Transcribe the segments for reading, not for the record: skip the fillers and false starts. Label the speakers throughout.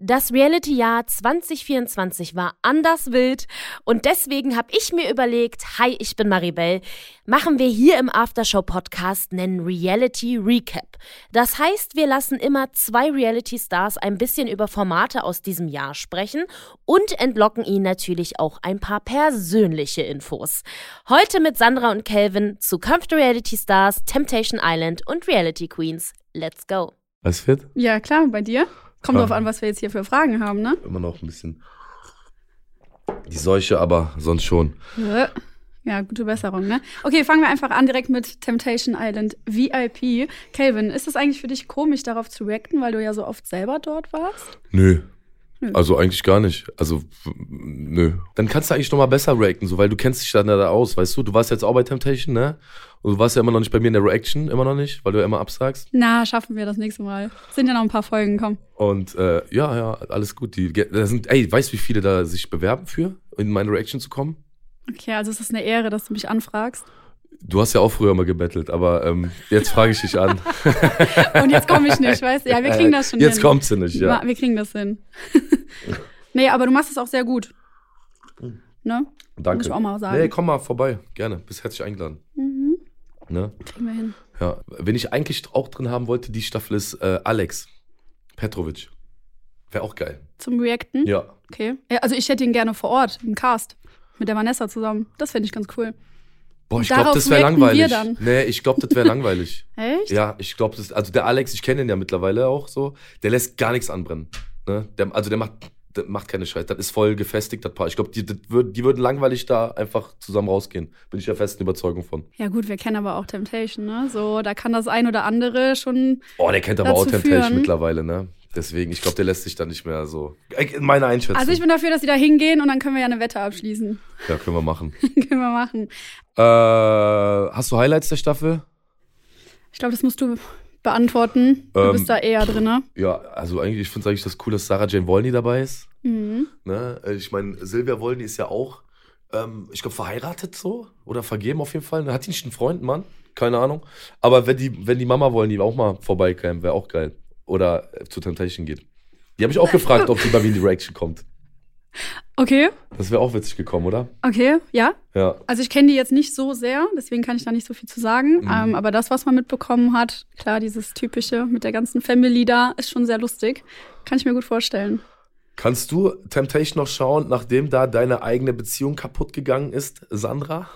Speaker 1: Das Reality-Jahr 2024 war anders wild und deswegen habe ich mir überlegt, hi, ich bin Maribel, machen wir hier im Aftershow-Podcast einen Reality-Recap. Das heißt, wir lassen immer 2 Reality-Stars ein bisschen über Formate aus diesem Jahr sprechen und entlocken ihnen natürlich auch ein paar persönliche Infos. Heute mit Sandra und Kelvin Zukunft Reality-Stars, Temptation Island und Reality Queens. Let's go.
Speaker 2: Alles fit?
Speaker 3: Ja, klar, bei dir? Kommt drauf an, was wir jetzt hier für Fragen haben, ne?
Speaker 2: Immer noch ein bisschen die Seuche, aber sonst schon.
Speaker 3: Ja, gute Besserung, ne? Okay, fangen wir einfach an direkt mit Temptation Island VIP. Kelvin, ist es eigentlich für dich komisch, darauf zu reacten, weil du ja so oft selber dort warst?
Speaker 2: Nö. Also eigentlich gar nicht. Also, nö. Dann kannst du eigentlich noch mal besser reacten, so, weil du kennst dich dann da aus, weißt du? Du warst jetzt auch bei Temptation, ne? Und du warst ja immer noch nicht bei mir in der Reaction, immer noch nicht, weil du ja immer absagst.
Speaker 3: Na, schaffen wir das nächste Mal. Sind ja noch ein paar Folgen, komm.
Speaker 2: Und ja, alles gut. Weißt du, wie viele da sich bewerben für, in meine Reaction zu kommen?
Speaker 3: Okay, also es ist eine Ehre, dass du mich anfragst.
Speaker 2: Du hast ja auch früher mal gebettelt, aber jetzt frage ich dich an.
Speaker 3: Und jetzt komme ich nicht, weißt du? Ja, wir kriegen das schon
Speaker 2: jetzt
Speaker 3: hin.
Speaker 2: Jetzt kommt sie nicht, ja.
Speaker 3: Wir kriegen das hin. Nee, aber du machst es auch sehr gut. Ne?
Speaker 2: Danke.
Speaker 3: Muss ich auch mal sagen.
Speaker 2: Nee, komm mal vorbei, gerne. Bist herzlich eingeladen.
Speaker 3: Mhm.
Speaker 2: Ne?
Speaker 3: Kriegen wir hin.
Speaker 2: Ja, wen ich eigentlich auch drin haben wollte, die Staffel ist Alex Petrovic. Wäre auch geil.
Speaker 3: Zum Reacten?
Speaker 2: Ja.
Speaker 3: Okay. Ja, also ich hätte ihn gerne vor Ort, im Cast. Mit der Vanessa zusammen. Das fände ich ganz cool.
Speaker 2: Boah, ich glaube, das wäre langweilig.
Speaker 3: Wir dann.
Speaker 2: Nee, ich glaube, das wäre langweilig.
Speaker 3: Echt?
Speaker 2: Ja, ich glaube, also der Alex, ich kenne ihn ja mittlerweile auch so, der lässt gar nichts anbrennen. Ne? Der macht keine Scheiße. Das ist voll gefestigt, das Paar. Ich glaube, die würden langweilig da einfach zusammen rausgehen. Bin ich der festen Überzeugung von.
Speaker 3: Ja gut, wir kennen aber auch Temptation, ne? So, da kann das ein oder andere schon.
Speaker 2: Oh, der kennt aber auch Temptation mittlerweile, ne? Deswegen, ich glaube, der lässt sich dann nicht mehr so. In meiner Einschätzung.
Speaker 3: Also ich bin dafür, dass sie da hingehen und dann können wir ja eine Wette abschließen.
Speaker 2: Ja, können wir machen.
Speaker 3: Können wir machen.
Speaker 2: Hast du Highlights der Staffel?
Speaker 3: Ich glaube, das musst du beantworten. Du bist da eher drin, ne?
Speaker 2: Ja, also ich finde es eigentlich das cool, dass Sarah Jane Wolny dabei ist.
Speaker 3: Mhm.
Speaker 2: Ne? Ich meine, Silvia Wolny ist ja auch, ich glaube, verheiratet so oder vergeben auf jeden Fall. Hat die nicht einen Freund, Mann? Keine Ahnung. Aber wenn die Mama Wolny auch mal vorbeikäme, wäre auch geil. Oder zu Temptation geht. Die habe ich auch gefragt, ob die bei mir in die Reaction kommt.
Speaker 3: Okay.
Speaker 2: Das wäre auch witzig gekommen, oder?
Speaker 3: Okay, ja.
Speaker 2: Ja.
Speaker 3: Also ich kenne die jetzt nicht so sehr, deswegen kann ich da nicht so viel zu sagen. Aber das, was man mitbekommen hat, klar, dieses Typische mit der ganzen Family da, ist schon sehr lustig. Kann ich mir gut vorstellen.
Speaker 2: Kannst du Temptation noch schauen, nachdem da deine eigene Beziehung kaputt gegangen ist, Sandra?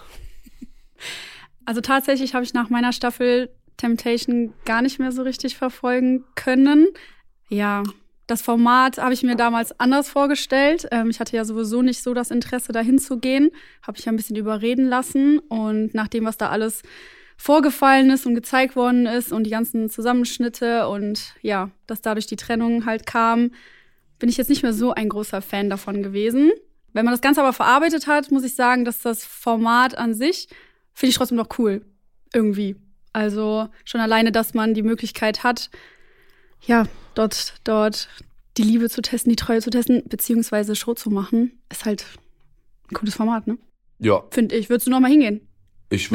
Speaker 3: Also tatsächlich habe ich nach meiner Staffel Temptation gar nicht mehr so richtig verfolgen können. Ja, das Format habe ich mir damals anders vorgestellt. Ich hatte ja sowieso nicht so das Interesse, dahin zu gehen. Habe ich ja ein bisschen überreden lassen. Und nach dem, was da alles vorgefallen ist und gezeigt worden ist und die ganzen Zusammenschnitte und ja, dass dadurch die Trennung halt kam, bin ich jetzt nicht mehr so ein großer Fan davon gewesen. Wenn man das Ganze aber verarbeitet hat, muss ich sagen, dass das Format an sich finde ich trotzdem noch cool. Irgendwie. Also schon alleine, dass man die Möglichkeit hat, ja, dort die Liebe zu testen, die Treue zu testen, beziehungsweise Show zu machen, ist halt ein cooles Format, ne?
Speaker 2: Ja.
Speaker 3: Finde ich. Würdest du noch mal hingehen?
Speaker 2: Ich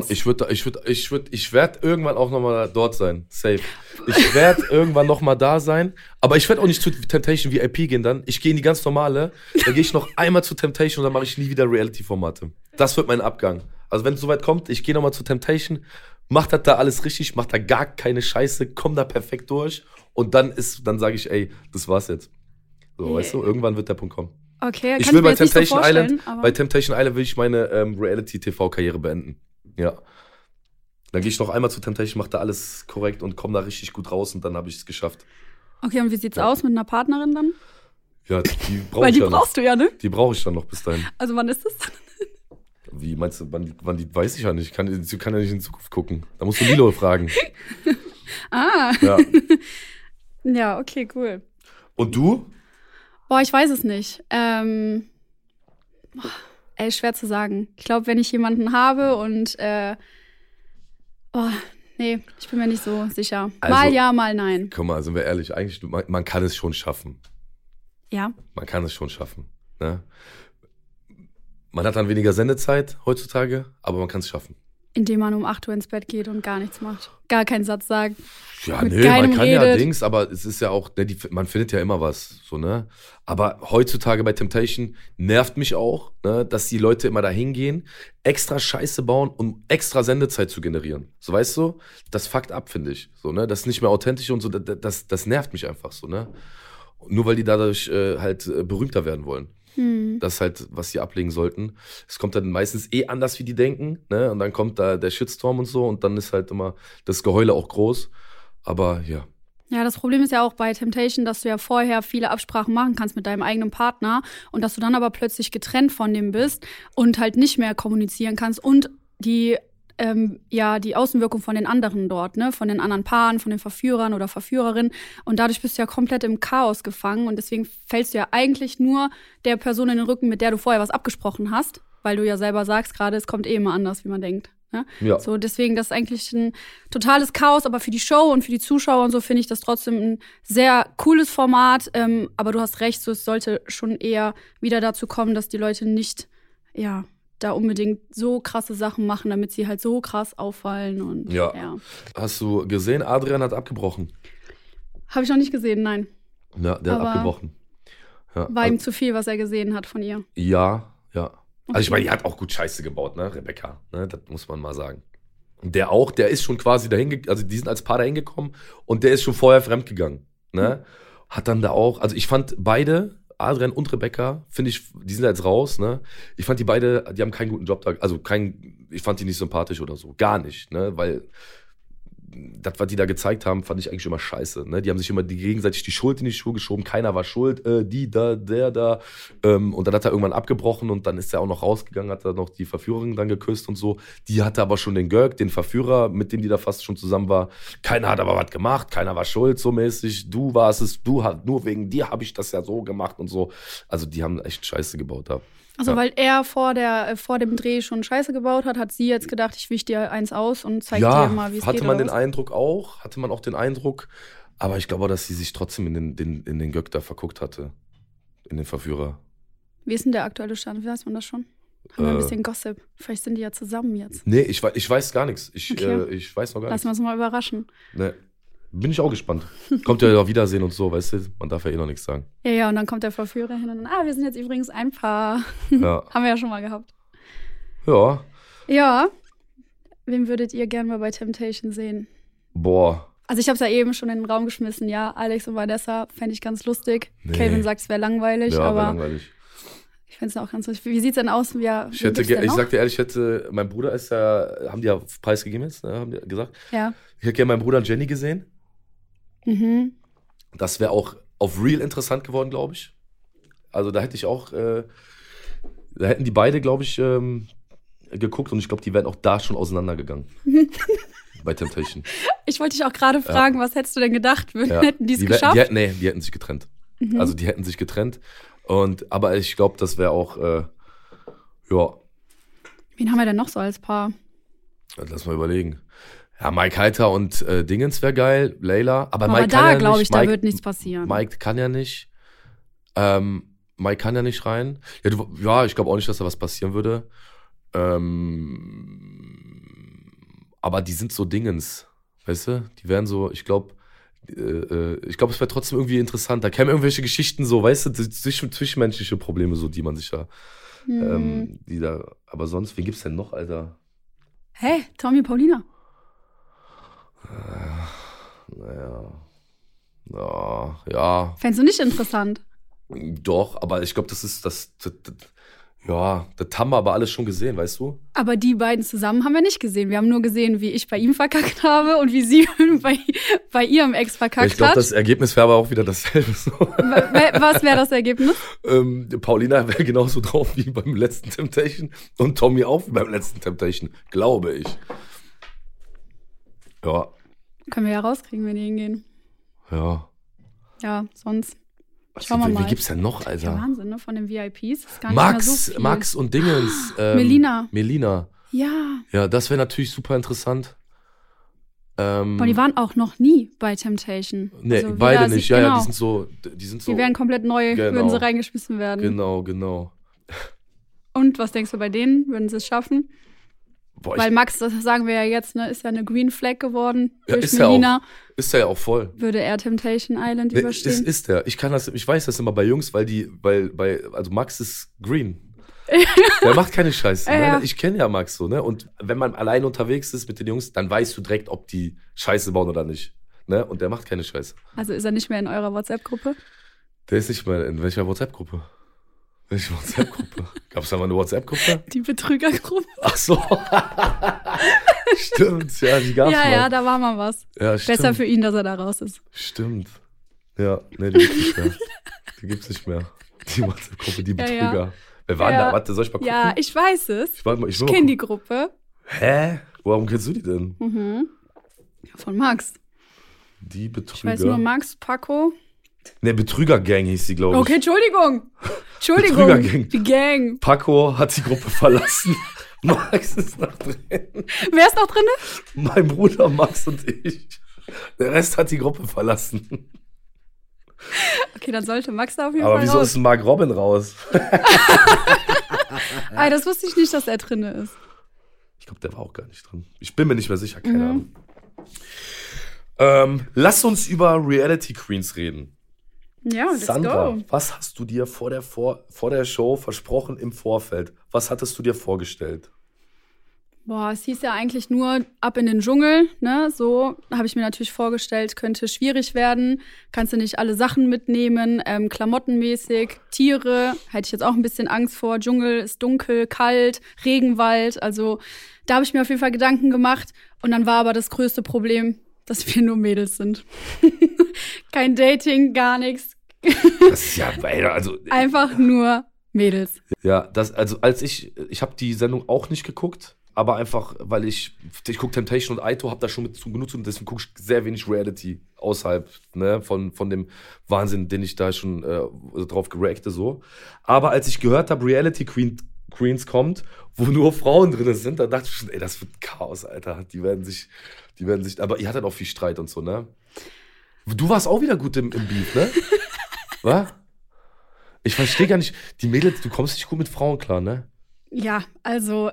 Speaker 2: werde irgendwann auch noch mal dort sein. Safe. Ich werde irgendwann noch mal da sein. Aber ich werde auch nicht zu Temptation VIP gehen dann. Ich gehe in die ganz normale. Dann gehe ich noch einmal zu Temptation und dann mache ich nie wieder Reality-Formate. Das wird mein Abgang. Also wenn es soweit kommt, ich gehe noch mal zu Temptation, mach das da alles richtig, mach da gar keine Scheiße, komm da perfekt durch. Und dann sage ich, ey, das war's jetzt. So, weißt du, irgendwann wird der Punkt kommen.
Speaker 3: Okay,
Speaker 2: ich will bei Temptation Island, will ich meine Reality-TV-Karriere beenden. Ja. Dann gehe ich noch einmal zu Temptation, mache da alles korrekt und komme da richtig gut raus und dann habe ich es geschafft.
Speaker 3: Okay, und wie sieht's aus mit einer Partnerin dann?
Speaker 2: Ja, die brauche ich dann.
Speaker 3: Weil die brauchst du ja, ne?
Speaker 2: Die brauche ich dann noch bis dahin.
Speaker 3: Also wann ist das?
Speaker 2: Wie meinst du, wann die weiß ich ja nicht. Sie kann ja nicht in Zukunft gucken. Da musst du Lilo fragen. Ja.
Speaker 3: Ja, okay, cool.
Speaker 2: Und du?
Speaker 3: Boah, ich weiß es nicht. Schwer zu sagen. Ich glaube, wenn ich jemanden habe und nee, ich bin mir nicht so sicher.
Speaker 2: Also,
Speaker 3: mal ja, mal nein.
Speaker 2: Guck mal, sind wir ehrlich, eigentlich, man kann es schon schaffen.
Speaker 3: Ja.
Speaker 2: Man kann es schon schaffen. Ne? Man hat dann weniger Sendezeit heutzutage, aber man kann es schaffen.
Speaker 3: Indem man um 8 Uhr ins Bett geht und gar nichts macht. Gar keinen Satz sagt.
Speaker 2: Ja,
Speaker 3: mit
Speaker 2: man
Speaker 3: keinem
Speaker 2: kann ja
Speaker 3: redet.
Speaker 2: Dings, aber es ist ja auch, ne, man findet ja immer was, so, ne? Aber heutzutage bei Temptation nervt mich auch, ne, dass die Leute immer da hingehen, extra Scheiße bauen, um extra Sendezeit zu generieren. So, weißt du? Das fuckt ab, finde ich. So, ne? Das ist nicht mehr authentisch und so, das nervt mich einfach so, ne? Nur weil die dadurch berühmter werden wollen. Das ist halt, was sie ablegen sollten. Es kommt dann meistens anders, wie die denken, ne? Und dann kommt da der Shitstorm und so und dann ist halt immer das Geheule auch groß. Aber ja.
Speaker 3: Ja, das Problem ist ja auch bei Temptation, dass du ja vorher viele Absprachen machen kannst mit deinem eigenen Partner und dass du dann aber plötzlich getrennt von dem bist und halt nicht mehr kommunizieren kannst und die Außenwirkung von den anderen dort, ne, von den anderen Paaren, von den Verführern oder Verführerinnen. Und dadurch bist du ja komplett im Chaos gefangen und deswegen fällst du ja eigentlich nur der Person in den Rücken, mit der du vorher was abgesprochen hast, weil du ja selber sagst gerade, es kommt immer anders, wie man denkt. Ne?
Speaker 2: Ja.
Speaker 3: So, deswegen, das ist eigentlich ein totales Chaos, aber für die Show und für die Zuschauer und so finde ich das trotzdem ein sehr cooles Format. Aber du hast recht, so, es sollte schon eher wieder dazu kommen, dass die Leute nicht, da unbedingt so krasse Sachen machen, damit sie halt so krass auffallen. Und, ja.
Speaker 2: Hast du gesehen, Adrian hat abgebrochen?
Speaker 3: Habe ich noch nicht gesehen, nein.
Speaker 2: Ja, der hat abgebrochen. Ja,
Speaker 3: war ihm zu viel, was er gesehen hat von ihr?
Speaker 2: Ja.
Speaker 3: Okay.
Speaker 2: Also ich meine, die hat auch gut Scheiße gebaut, ne, Rebecca. Ne, das muss man mal sagen. Der ist schon quasi also die sind als Paar dahin gekommen und der ist schon vorher fremdgegangen. Ne? Hat dann da auch, also ich fand beide, Adrian und Rebecca, finde ich, die sind jetzt raus, ne? Ich fand die haben keinen guten Job da, also ich fand die nicht sympathisch oder so, gar nicht, ne? Weil das, was die da gezeigt haben, fand ich eigentlich immer scheiße, ne? Die haben sich immer gegenseitig die Schuld in die Schuhe geschoben, keiner war schuld, die da, der da, und dann hat er irgendwann abgebrochen und dann ist er auch noch rausgegangen, hat er noch die Verführerin dann geküsst und so. Die hatte aber schon den Görg, den Verführer, mit dem die da fast schon zusammen war. Keiner hat aber was gemacht, keiner war schuld, so mäßig. Du warst es, nur wegen dir habe ich das ja so gemacht und so. Also die haben echt Scheiße gebaut da.
Speaker 3: Also weil er vor dem Dreh schon Scheiße gebaut hat sie jetzt gedacht, ich wisch dir eins aus und zeig dir mal, wie es geht.
Speaker 2: Hatte man auch den Eindruck, aber ich glaube, dass sie sich trotzdem in den Göck da verguckt hatte, in den Verführer.
Speaker 3: Wie ist denn der aktuelle Stand? Weiß man das schon? Haben wir ein bisschen Gossip. Vielleicht sind die ja zusammen jetzt.
Speaker 2: Nee, ich weiß gar nichts. Ich weiß noch gar nichts.
Speaker 3: Lassen wir uns mal überraschen.
Speaker 2: Nee. Bin ich auch gespannt. Kommt ja auch Wiedersehen und so, weißt du? Man darf ja noch nichts sagen.
Speaker 3: Ja, und dann kommt der Verführer hin und dann, wir sind jetzt übrigens ein Paar.
Speaker 2: Ja.
Speaker 3: Haben wir ja schon mal gehabt.
Speaker 2: Ja.
Speaker 3: Ja. Wen würdet ihr gerne mal bei Temptation sehen?
Speaker 2: Boah.
Speaker 3: Also ich habe es ja eben schon in den Raum geschmissen, ja. Alex und Vanessa fände ich ganz lustig.
Speaker 2: Nee.
Speaker 3: Kelvin sagt, es wäre langweilig, aber
Speaker 2: langweilig.
Speaker 3: Ich finde es auch ganz lustig. Wie sieht's denn aus? Ich
Speaker 2: sag dir ehrlich, mein Bruder ist ja, haben die ja preisgegeben jetzt, haben die gesagt.
Speaker 3: Ja.
Speaker 2: Ich hätte gerne meinen Bruder und Jenny gesehen.
Speaker 3: Mhm.
Speaker 2: Das wäre auch auf Real interessant geworden, glaube ich. Also da hätte ich auch, da hätten die beide, glaube ich, geguckt und ich glaube, die wären auch da schon auseinandergegangen. Bei Temptation.
Speaker 3: Ich wollte dich auch gerade fragen, was hättest du denn gedacht? Hätten die es geschafft?
Speaker 2: Die hätten sich getrennt.
Speaker 3: Mhm.
Speaker 2: Also die hätten sich getrennt. Aber ich glaube, das wäre auch, ja.
Speaker 3: Wen haben wir denn noch so als Paar?
Speaker 2: Lass mal überlegen. Ja, Mike Heiter und Dingens wäre geil, Layla. Aber Mike
Speaker 3: da
Speaker 2: kann ja
Speaker 3: glaube
Speaker 2: nicht.
Speaker 3: ich, da wird nichts passieren.
Speaker 2: Mike kann ja nicht. Mike kann ja nicht rein. Ja, ich glaube auch nicht, dass da was passieren würde. Aber die sind so Dingens, weißt du? Die wären so, ich glaube, es wäre trotzdem irgendwie interessant. Da kämen irgendwelche Geschichten so, weißt du, zwischenmenschliche Probleme so, die man sich ja, aber sonst, wen gibt's denn noch, Alter?
Speaker 3: Hä? Tommy Paulina?
Speaker 2: Ja.
Speaker 3: Fändest du nicht interessant?
Speaker 2: Doch, aber ich glaube, das haben wir aber alles schon gesehen, weißt du?
Speaker 3: Aber die beiden zusammen haben wir nicht gesehen. Wir haben nur gesehen, wie ich bei ihm verkackt habe und wie sie bei ihrem Ex verkackt hat.
Speaker 2: Ich glaube, das Ergebnis wäre aber auch wieder dasselbe. So.
Speaker 3: Was wäre das Ergebnis?
Speaker 2: Paulina wäre genauso drauf wie beim letzten Temptation und Tommy auch wie beim letzten Temptation, glaube ich. Ja.
Speaker 3: Können wir ja rauskriegen, wenn die hingehen.
Speaker 2: Ja.
Speaker 3: Ja, sonst. Schauen wir mal.
Speaker 2: Wie gibt's denn noch, Alter?
Speaker 3: Ja, Wahnsinn, ne? Von den VIPs. Ist gar nicht mehr so viel.
Speaker 2: Max und Dingens.
Speaker 3: Melina. Ja.
Speaker 2: Ja, das wäre natürlich super interessant.
Speaker 3: Aber die waren auch noch nie bei Temptation.
Speaker 2: Nee,
Speaker 3: also
Speaker 2: beide nicht. Ja,
Speaker 3: genau.
Speaker 2: die sind so.
Speaker 3: Die wären komplett neu, würden sie reingeschmissen werden.
Speaker 2: Genau.
Speaker 3: Und was denkst du bei denen? Würden sie es schaffen? Weil Max, das sagen wir ja jetzt, ne, ist ja eine Green Flag geworden durch
Speaker 2: ist
Speaker 3: Melina.
Speaker 2: Ist er ja auch voll.
Speaker 3: Würde er Temptation Island überstehen?
Speaker 2: Ist er. Ich weiß das immer bei Jungs, also Max ist green. Der macht keine Scheiße.
Speaker 3: Ja.
Speaker 2: Ne? Ich kenne ja Max so, ne? Und wenn man allein unterwegs ist mit den Jungs, dann weißt du direkt, ob die Scheiße bauen oder nicht. Ne? Und der macht keine Scheiße.
Speaker 3: Also ist er nicht mehr in eurer WhatsApp-Gruppe?
Speaker 2: Der ist nicht mehr in welcher WhatsApp-Gruppe? Welche WhatsApp-Gruppe? Gab es da mal eine WhatsApp-Gruppe?
Speaker 3: Die Betrügergruppe.
Speaker 2: Ach so. Stimmt, ja, die gab's mal.
Speaker 3: Ja, da war mal was.
Speaker 2: Ja, stimmt.
Speaker 3: Besser für ihn, dass er da raus ist.
Speaker 2: Stimmt. Ja, nee, die gibt's nicht mehr. Die WhatsApp-Gruppe, die Betrüger.
Speaker 3: Ja.
Speaker 2: Wer war denn da? Warte, soll ich mal gucken?
Speaker 3: Ja, ich weiß es.
Speaker 2: Ich
Speaker 3: kenne die Gruppe.
Speaker 2: Hä? Warum kennst du die denn?
Speaker 3: Von Max.
Speaker 2: Die Betrüger.
Speaker 3: Ich weiß nur Max, Paco.
Speaker 2: Ne, Betrüger-Gang hieß die, glaube ich.
Speaker 3: Okay, Entschuldigung.
Speaker 2: Betrüger-Gang.
Speaker 3: Die Gang.
Speaker 2: Paco hat die Gruppe verlassen. Max ist noch drin.
Speaker 3: Wer ist noch drin?
Speaker 2: Mein Bruder, Max und ich. Der Rest hat die Gruppe verlassen.
Speaker 3: Okay, dann sollte Max da auf jeden
Speaker 2: Aber
Speaker 3: Fall
Speaker 2: wieso
Speaker 3: raus.
Speaker 2: ist Mark Robin raus?
Speaker 3: Das wusste ich nicht, dass er drin ist.
Speaker 2: Ich glaube, der war auch gar nicht drin. Ich bin mir nicht mehr sicher, keine Ahnung. Lass uns über Reality Queens reden.
Speaker 3: Ja, let's
Speaker 2: Sandra,
Speaker 3: go.
Speaker 2: was hast du dir vor der Show versprochen im Vorfeld? Was hattest du dir vorgestellt?
Speaker 3: Boah, es hieß ja eigentlich nur ab in den Dschungel, ne? So habe ich mir natürlich vorgestellt, könnte schwierig werden. Kannst du nicht alle Sachen mitnehmen, klamottenmäßig, Tiere, hätte ich jetzt auch ein bisschen Angst vor. Dschungel ist dunkel, kalt, Regenwald, also da habe ich mir auf jeden Fall Gedanken gemacht. Und dann war aber das größte Problem, dass wir nur Mädels sind. Kein Dating, gar nichts.
Speaker 2: Das ist ja, also
Speaker 3: Einfach nur Mädels.
Speaker 2: ja, ich habe die Sendung auch nicht geguckt, aber einfach, weil ich gucke Temptation und Aito, habe da schon mit zu genutzt und deswegen gucke ich sehr wenig Reality außerhalb, ne, von dem Wahnsinn, den ich da schon drauf gereacte so. Aber als ich gehört habe, Reality Queens kommt, wo nur Frauen drin sind, dann dachte ich schon, ey, das wird Chaos, Alter. Die werden sich, aber ihr hattet auch viel Streit und so, ne? Du warst auch wieder gut im Beef, ne? Was? Ich verstehe gar nicht, die Mädels, du kommst nicht gut mit Frauen klar, ne?
Speaker 3: Ja, also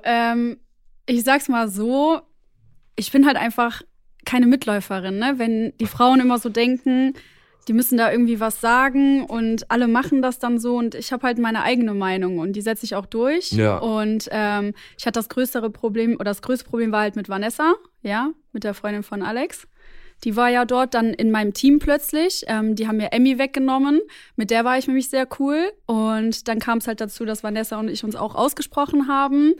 Speaker 3: ich sag's mal so, ich bin halt einfach keine Mitläuferin, ne? Wenn die Frauen immer so denken, die müssen da irgendwie was sagen und alle machen das dann so und ich habe halt meine eigene Meinung und die setze ich auch durch.
Speaker 2: Ja.
Speaker 3: Und ich hatte das größte Problem war halt mit Vanessa, ja, mit der Freundin von Alex. Die war ja dort dann in meinem Team plötzlich. Die haben mir Emmy weggenommen. Mit der war ich nämlich sehr cool. Und dann kam es halt dazu, dass Vanessa und ich uns auch ausgesprochen haben.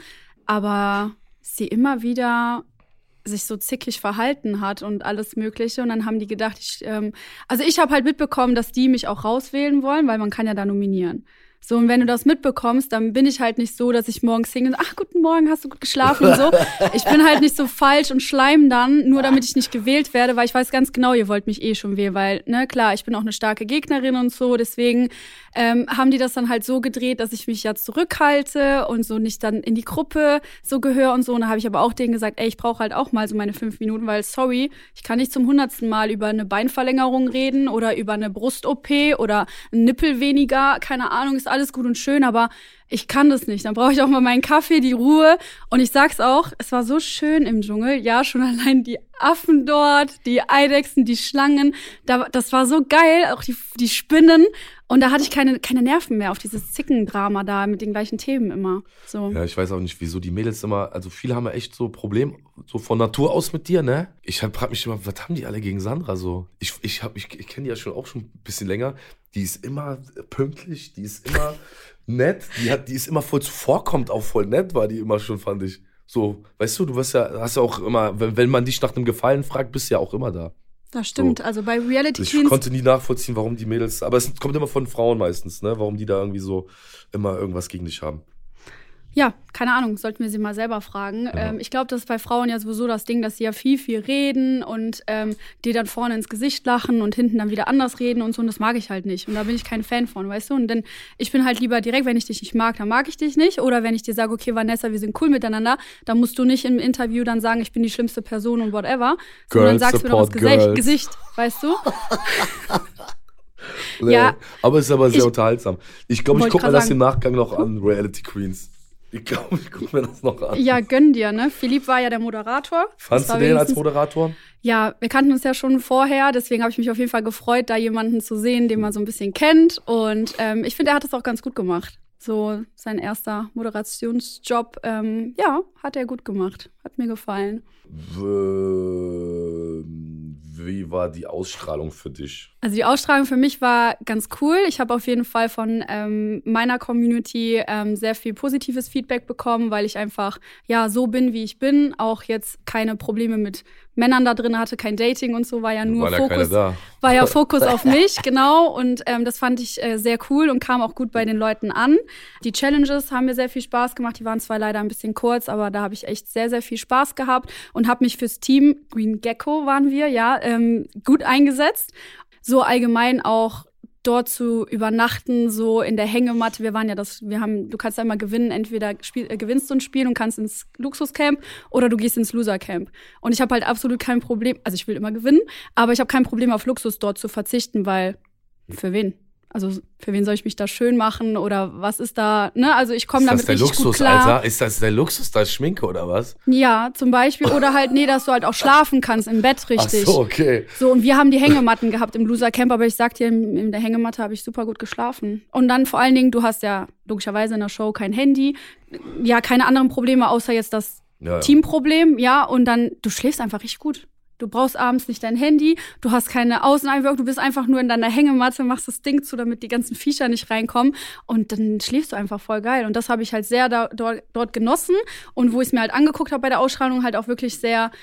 Speaker 3: Aber sie immer wieder sich so zickig verhalten hat und alles Mögliche. Und dann haben die gedacht, ich habe halt mitbekommen, dass die mich auch rauswählen wollen, weil man kann ja da nominieren. So, und wenn du das mitbekommst, dann bin ich halt nicht so, dass ich morgens singe, ach, guten Morgen, hast du gut geschlafen und so. Ich bin halt nicht so falsch und schleim dann, nur damit ich nicht gewählt werde, weil ich weiß ganz genau, ihr wollt mich eh schon wählen, weil, ne, klar, ich bin auch eine starke Gegnerin und so, deswegen haben die das dann halt so gedreht, dass ich mich ja zurückhalte und so nicht dann in die Gruppe so gehöre und so. Und da habe ich aber auch denen gesagt, ey, ich brauche halt auch mal so meine 5 Minuten, weil, sorry, ich kann nicht zum 100. Mal über eine Beinverlängerung reden oder über eine Brust-OP oder einen Nippel weniger, keine Ahnung, ist alles gut und schön, aber ich kann das nicht. Dann brauche ich auch mal meinen Kaffee, die Ruhe. Und ich sag's auch, es war so schön im Dschungel. Ja, schon allein die Affen dort, die Eidechsen, die Schlangen. Das war so geil, auch die Spinnen. Und da hatte ich keine Nerven mehr auf dieses Zickendrama da mit den gleichen Themen immer. So.
Speaker 2: Ja, ich weiß auch nicht, wieso die Mädels immer, also viele haben ja echt so Probleme, so von Natur aus mit dir, ne? Ich frag mich immer, was haben die alle gegen Sandra so? Ich kenne die ja schon ein bisschen länger. Die ist immer pünktlich, die ist immer nett, die ist immer voll zuvorkommt, auch voll nett war die immer schon, fand ich. So, weißt du, hast ja auch immer, wenn man dich nach einem Gefallen fragt, bist du ja auch immer da.
Speaker 3: Das stimmt, so. Also bei Reality Queens.
Speaker 2: Ich konnte nie nachvollziehen, warum die Mädels, aber es kommt immer von Frauen meistens, ne, warum die da irgendwie so immer irgendwas gegen dich haben.
Speaker 3: Ja, keine Ahnung, sollten wir sie mal selber fragen.
Speaker 2: Ja.
Speaker 3: Ich glaube, das ist bei Frauen ja sowieso das Ding, dass sie ja viel reden und dir dann vorne ins Gesicht lachen und hinten dann wieder anders reden und so. Und das mag ich halt nicht. Und da bin ich kein Fan von, weißt du? Und denn ich bin halt lieber direkt, wenn ich dich nicht mag, dann mag ich dich nicht. Oder wenn ich dir sage, okay, Vanessa, wir sind cool miteinander, dann musst du nicht im Interview dann sagen, ich bin die schlimmste Person und whatever. Sondern sagst mir doch ins Gesicht, weißt du?
Speaker 2: Nee,
Speaker 3: ja.
Speaker 2: Aber es ist aber sehr unterhaltsam. Ich glaube, ich gucke mir das
Speaker 3: sagen.
Speaker 2: im Nachgang noch an, Reality Queens. Ich glaube, ich gucke mir das noch an.
Speaker 3: Ja, gönn dir, ne? Philipp war ja der Moderator.
Speaker 2: Fandst du den als Moderator?
Speaker 3: Ja, wir kannten uns ja schon vorher, deswegen habe ich mich auf jeden Fall gefreut, da jemanden zu sehen, den man so ein bisschen kennt. Und ich finde, er hat es auch ganz gut gemacht. So sein erster Moderationsjob, hat er gut gemacht. Hat mir gefallen.
Speaker 2: Wie war die Ausstrahlung für dich?
Speaker 3: Also die Ausstrahlung für mich war ganz cool. Ich habe auf jeden Fall von meiner Community sehr viel positives Feedback bekommen, weil ich einfach so bin, wie ich bin. Auch jetzt keine Probleme mit Männern da drin hatte, kein Dating und so, war ja nur Fokus. War ja Fokus auf mich, genau. Und das fand ich sehr cool und kam auch gut bei den Leuten an. Die Challenges haben mir sehr viel Spaß gemacht. Die waren zwar leider ein bisschen kurz, aber da habe ich echt sehr, sehr viel Spaß gehabt und habe mich fürs Team Green Gecko waren wir, gut eingesetzt. So allgemein auch dort zu übernachten, so in der Hängematte. Du kannst ja immer gewinnen, entweder gewinnst du ein Spiel und kannst ins Luxuscamp oder du gehst ins Losercamp. Und ich habe halt absolut kein Problem, also ich will immer gewinnen, aber ich habe kein Problem auf Luxus dort zu verzichten, weil für wen? Also für wen soll ich mich da schön machen oder was ist da, ne? Also ich komme damit richtig gut klar.
Speaker 2: Alter? Ist das der Luxus, da Schminke oder was?
Speaker 3: Ja, zum Beispiel. Oder halt, dass du halt auch schlafen kannst im Bett richtig.
Speaker 2: Ach so, okay.
Speaker 3: So, und wir haben die Hängematten gehabt im Losercamp, aber ich sag dir, in der Hängematte habe ich super gut geschlafen. Und dann vor allen Dingen, du hast ja logischerweise in der Show kein Handy, keine anderen Probleme, außer jetzt das Teamproblem, und dann, du schläfst einfach richtig gut. Du brauchst abends nicht dein Handy, du hast keine Außeneinwirkung, du bist einfach nur in deiner Hängematte, machst das Ding zu, damit die ganzen Viecher nicht reinkommen und dann schläfst du einfach voll geil. Und das habe ich halt sehr dort genossen und wo ich es mir halt angeguckt habe bei der Ausstrahlung, halt auch wirklich sehr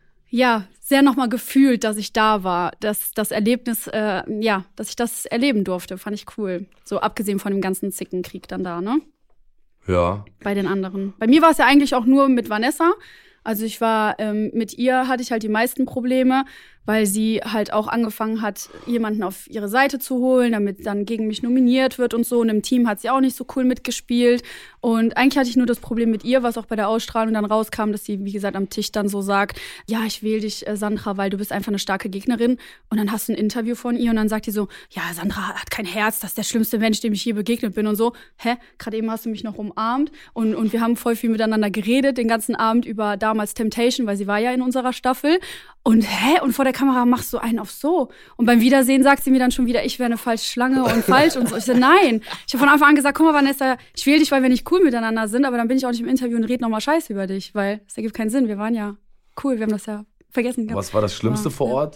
Speaker 3: nochmal gefühlt, dass ich da war, dass das Erlebnis, dass ich das erleben durfte, fand ich cool. So abgesehen von dem ganzen Zickenkrieg dann da, ne?
Speaker 2: Ja.
Speaker 3: Bei den anderen. Bei mir war es ja eigentlich auch nur mit Vanessa. Also ich war, mit ihr hatte ich halt die meisten Probleme, weil sie halt auch angefangen hat, jemanden auf ihre Seite zu holen, damit dann gegen mich nominiert wird und so. Und im Team hat sie auch nicht so cool mitgespielt. Und eigentlich hatte ich nur das Problem mit ihr, was auch bei der Ausstrahlung dann rauskam, dass sie, wie gesagt, am Tisch dann so sagt, ja, ich wähle dich, Sandra, weil du bist einfach eine starke Gegnerin. Und dann hast du ein Interview von ihr und dann sagt die so, ja, Sandra hat kein Herz, das ist der schlimmste Mensch, dem ich je begegnet bin und so. Gerade eben hast du mich noch umarmt. Und wir haben voll viel miteinander geredet, den ganzen Abend über damals Temptation, weil sie war ja in unserer Staffel. Und vor der Kamera machst du einen auf so. Und beim Wiedersehen sagt sie mir dann schon wieder, ich wäre eine falsche Schlange und falsch und so. Ich so, nein. Ich habe von Anfang an gesagt, guck mal, Vanessa, ich wähle dich, weil wir nicht cool miteinander sind, aber dann bin ich auch nicht im Interview und rede nochmal Scheiße über dich, weil es ergibt keinen Sinn. Wir waren ja cool, wir haben das ja vergessen gehabt.
Speaker 2: Was war das Schlimmste vor Ort?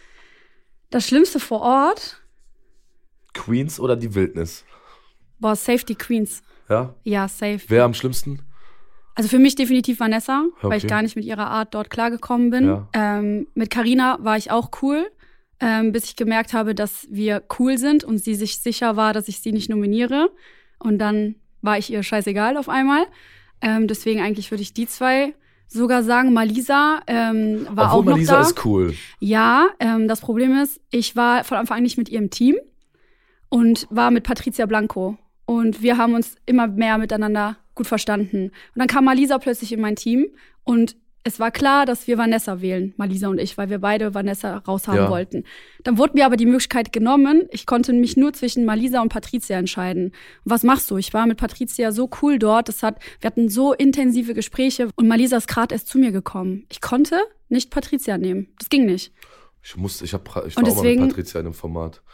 Speaker 3: Das Schlimmste vor Ort?
Speaker 2: Queens oder die Wildnis?
Speaker 3: Boah, safe die Queens.
Speaker 2: Ja?
Speaker 3: Ja, safe.
Speaker 2: Wer am schlimmsten?
Speaker 3: Also für mich definitiv Vanessa,
Speaker 2: okay,
Speaker 3: weil ich gar nicht mit ihrer Art dort klargekommen bin. Ja. Mit Carina war ich auch cool, bis ich gemerkt habe, dass wir cool sind und sie sich sicher war, dass ich sie nicht nominiere. Und dann war ich ihr scheißegal auf einmal. Deswegen eigentlich würde ich die zwei sogar sagen. Malisa war auch noch
Speaker 2: Malisa
Speaker 3: da.
Speaker 2: Ist cool.
Speaker 3: Ja, das Problem ist, ich war von Anfang an nicht mit ihrem Team und war mit Patricia Blanco. Und wir haben uns immer mehr miteinander gut verstanden. Und dann kam Malisa plötzlich in mein Team und es war klar, dass wir Vanessa wählen, Malisa und ich, weil wir beide Vanessa raushaben wollten. Dann wurde mir aber die Möglichkeit genommen, ich konnte mich nur zwischen Malisa und Patricia entscheiden. Und was machst du? Ich war mit Patricia so cool dort, wir hatten so intensive Gespräche und Malisa ist gerade erst zu mir gekommen. Ich konnte nicht Patricia nehmen. Das ging nicht.
Speaker 2: Ich war auch mal mit Patricia in einem Format.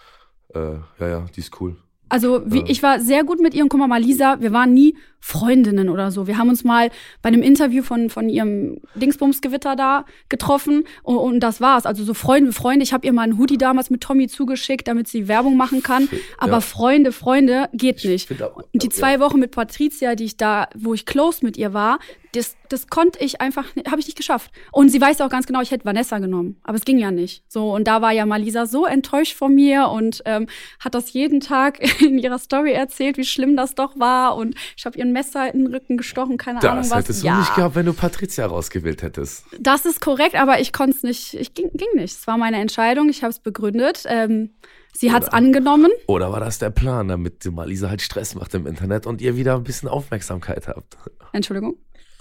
Speaker 2: Die ist cool.
Speaker 3: Also ich war sehr gut mit ihr und guck mal, Malisa, wir waren nie Freundinnen oder so. Wir haben uns mal bei einem Interview von ihrem Dingsbumsgewitter da getroffen und das war's. Also so Freunde. Ich habe ihr mal einen Hoodie damals mit Tommy zugeschickt, damit sie Werbung machen kann. Aber Freunde geht nicht. Und die 2 Wochen mit Patricia, wo ich close mit ihr war, das konnte ich einfach, habe ich nicht geschafft. Und sie weiß auch ganz genau, ich hätte Vanessa genommen. Aber es ging ja nicht. So, und da war ja Malisa so enttäuscht von mir und hat das jeden Tag in ihrer Story erzählt, wie schlimm das doch war. Und ich habe ihren Messer in den Rücken gestochen, keine Ahnung was.
Speaker 2: Das hättest du nicht gehabt, wenn du Patricia rausgewählt hättest.
Speaker 3: Das ist korrekt, aber ich konnte es nicht, ging nicht. Es war meine Entscheidung, ich habe es begründet. Sie hat es angenommen.
Speaker 2: Oder war das der Plan, damit Malisa halt Stress macht im Internet und ihr wieder ein bisschen Aufmerksamkeit habt?
Speaker 3: Entschuldigung?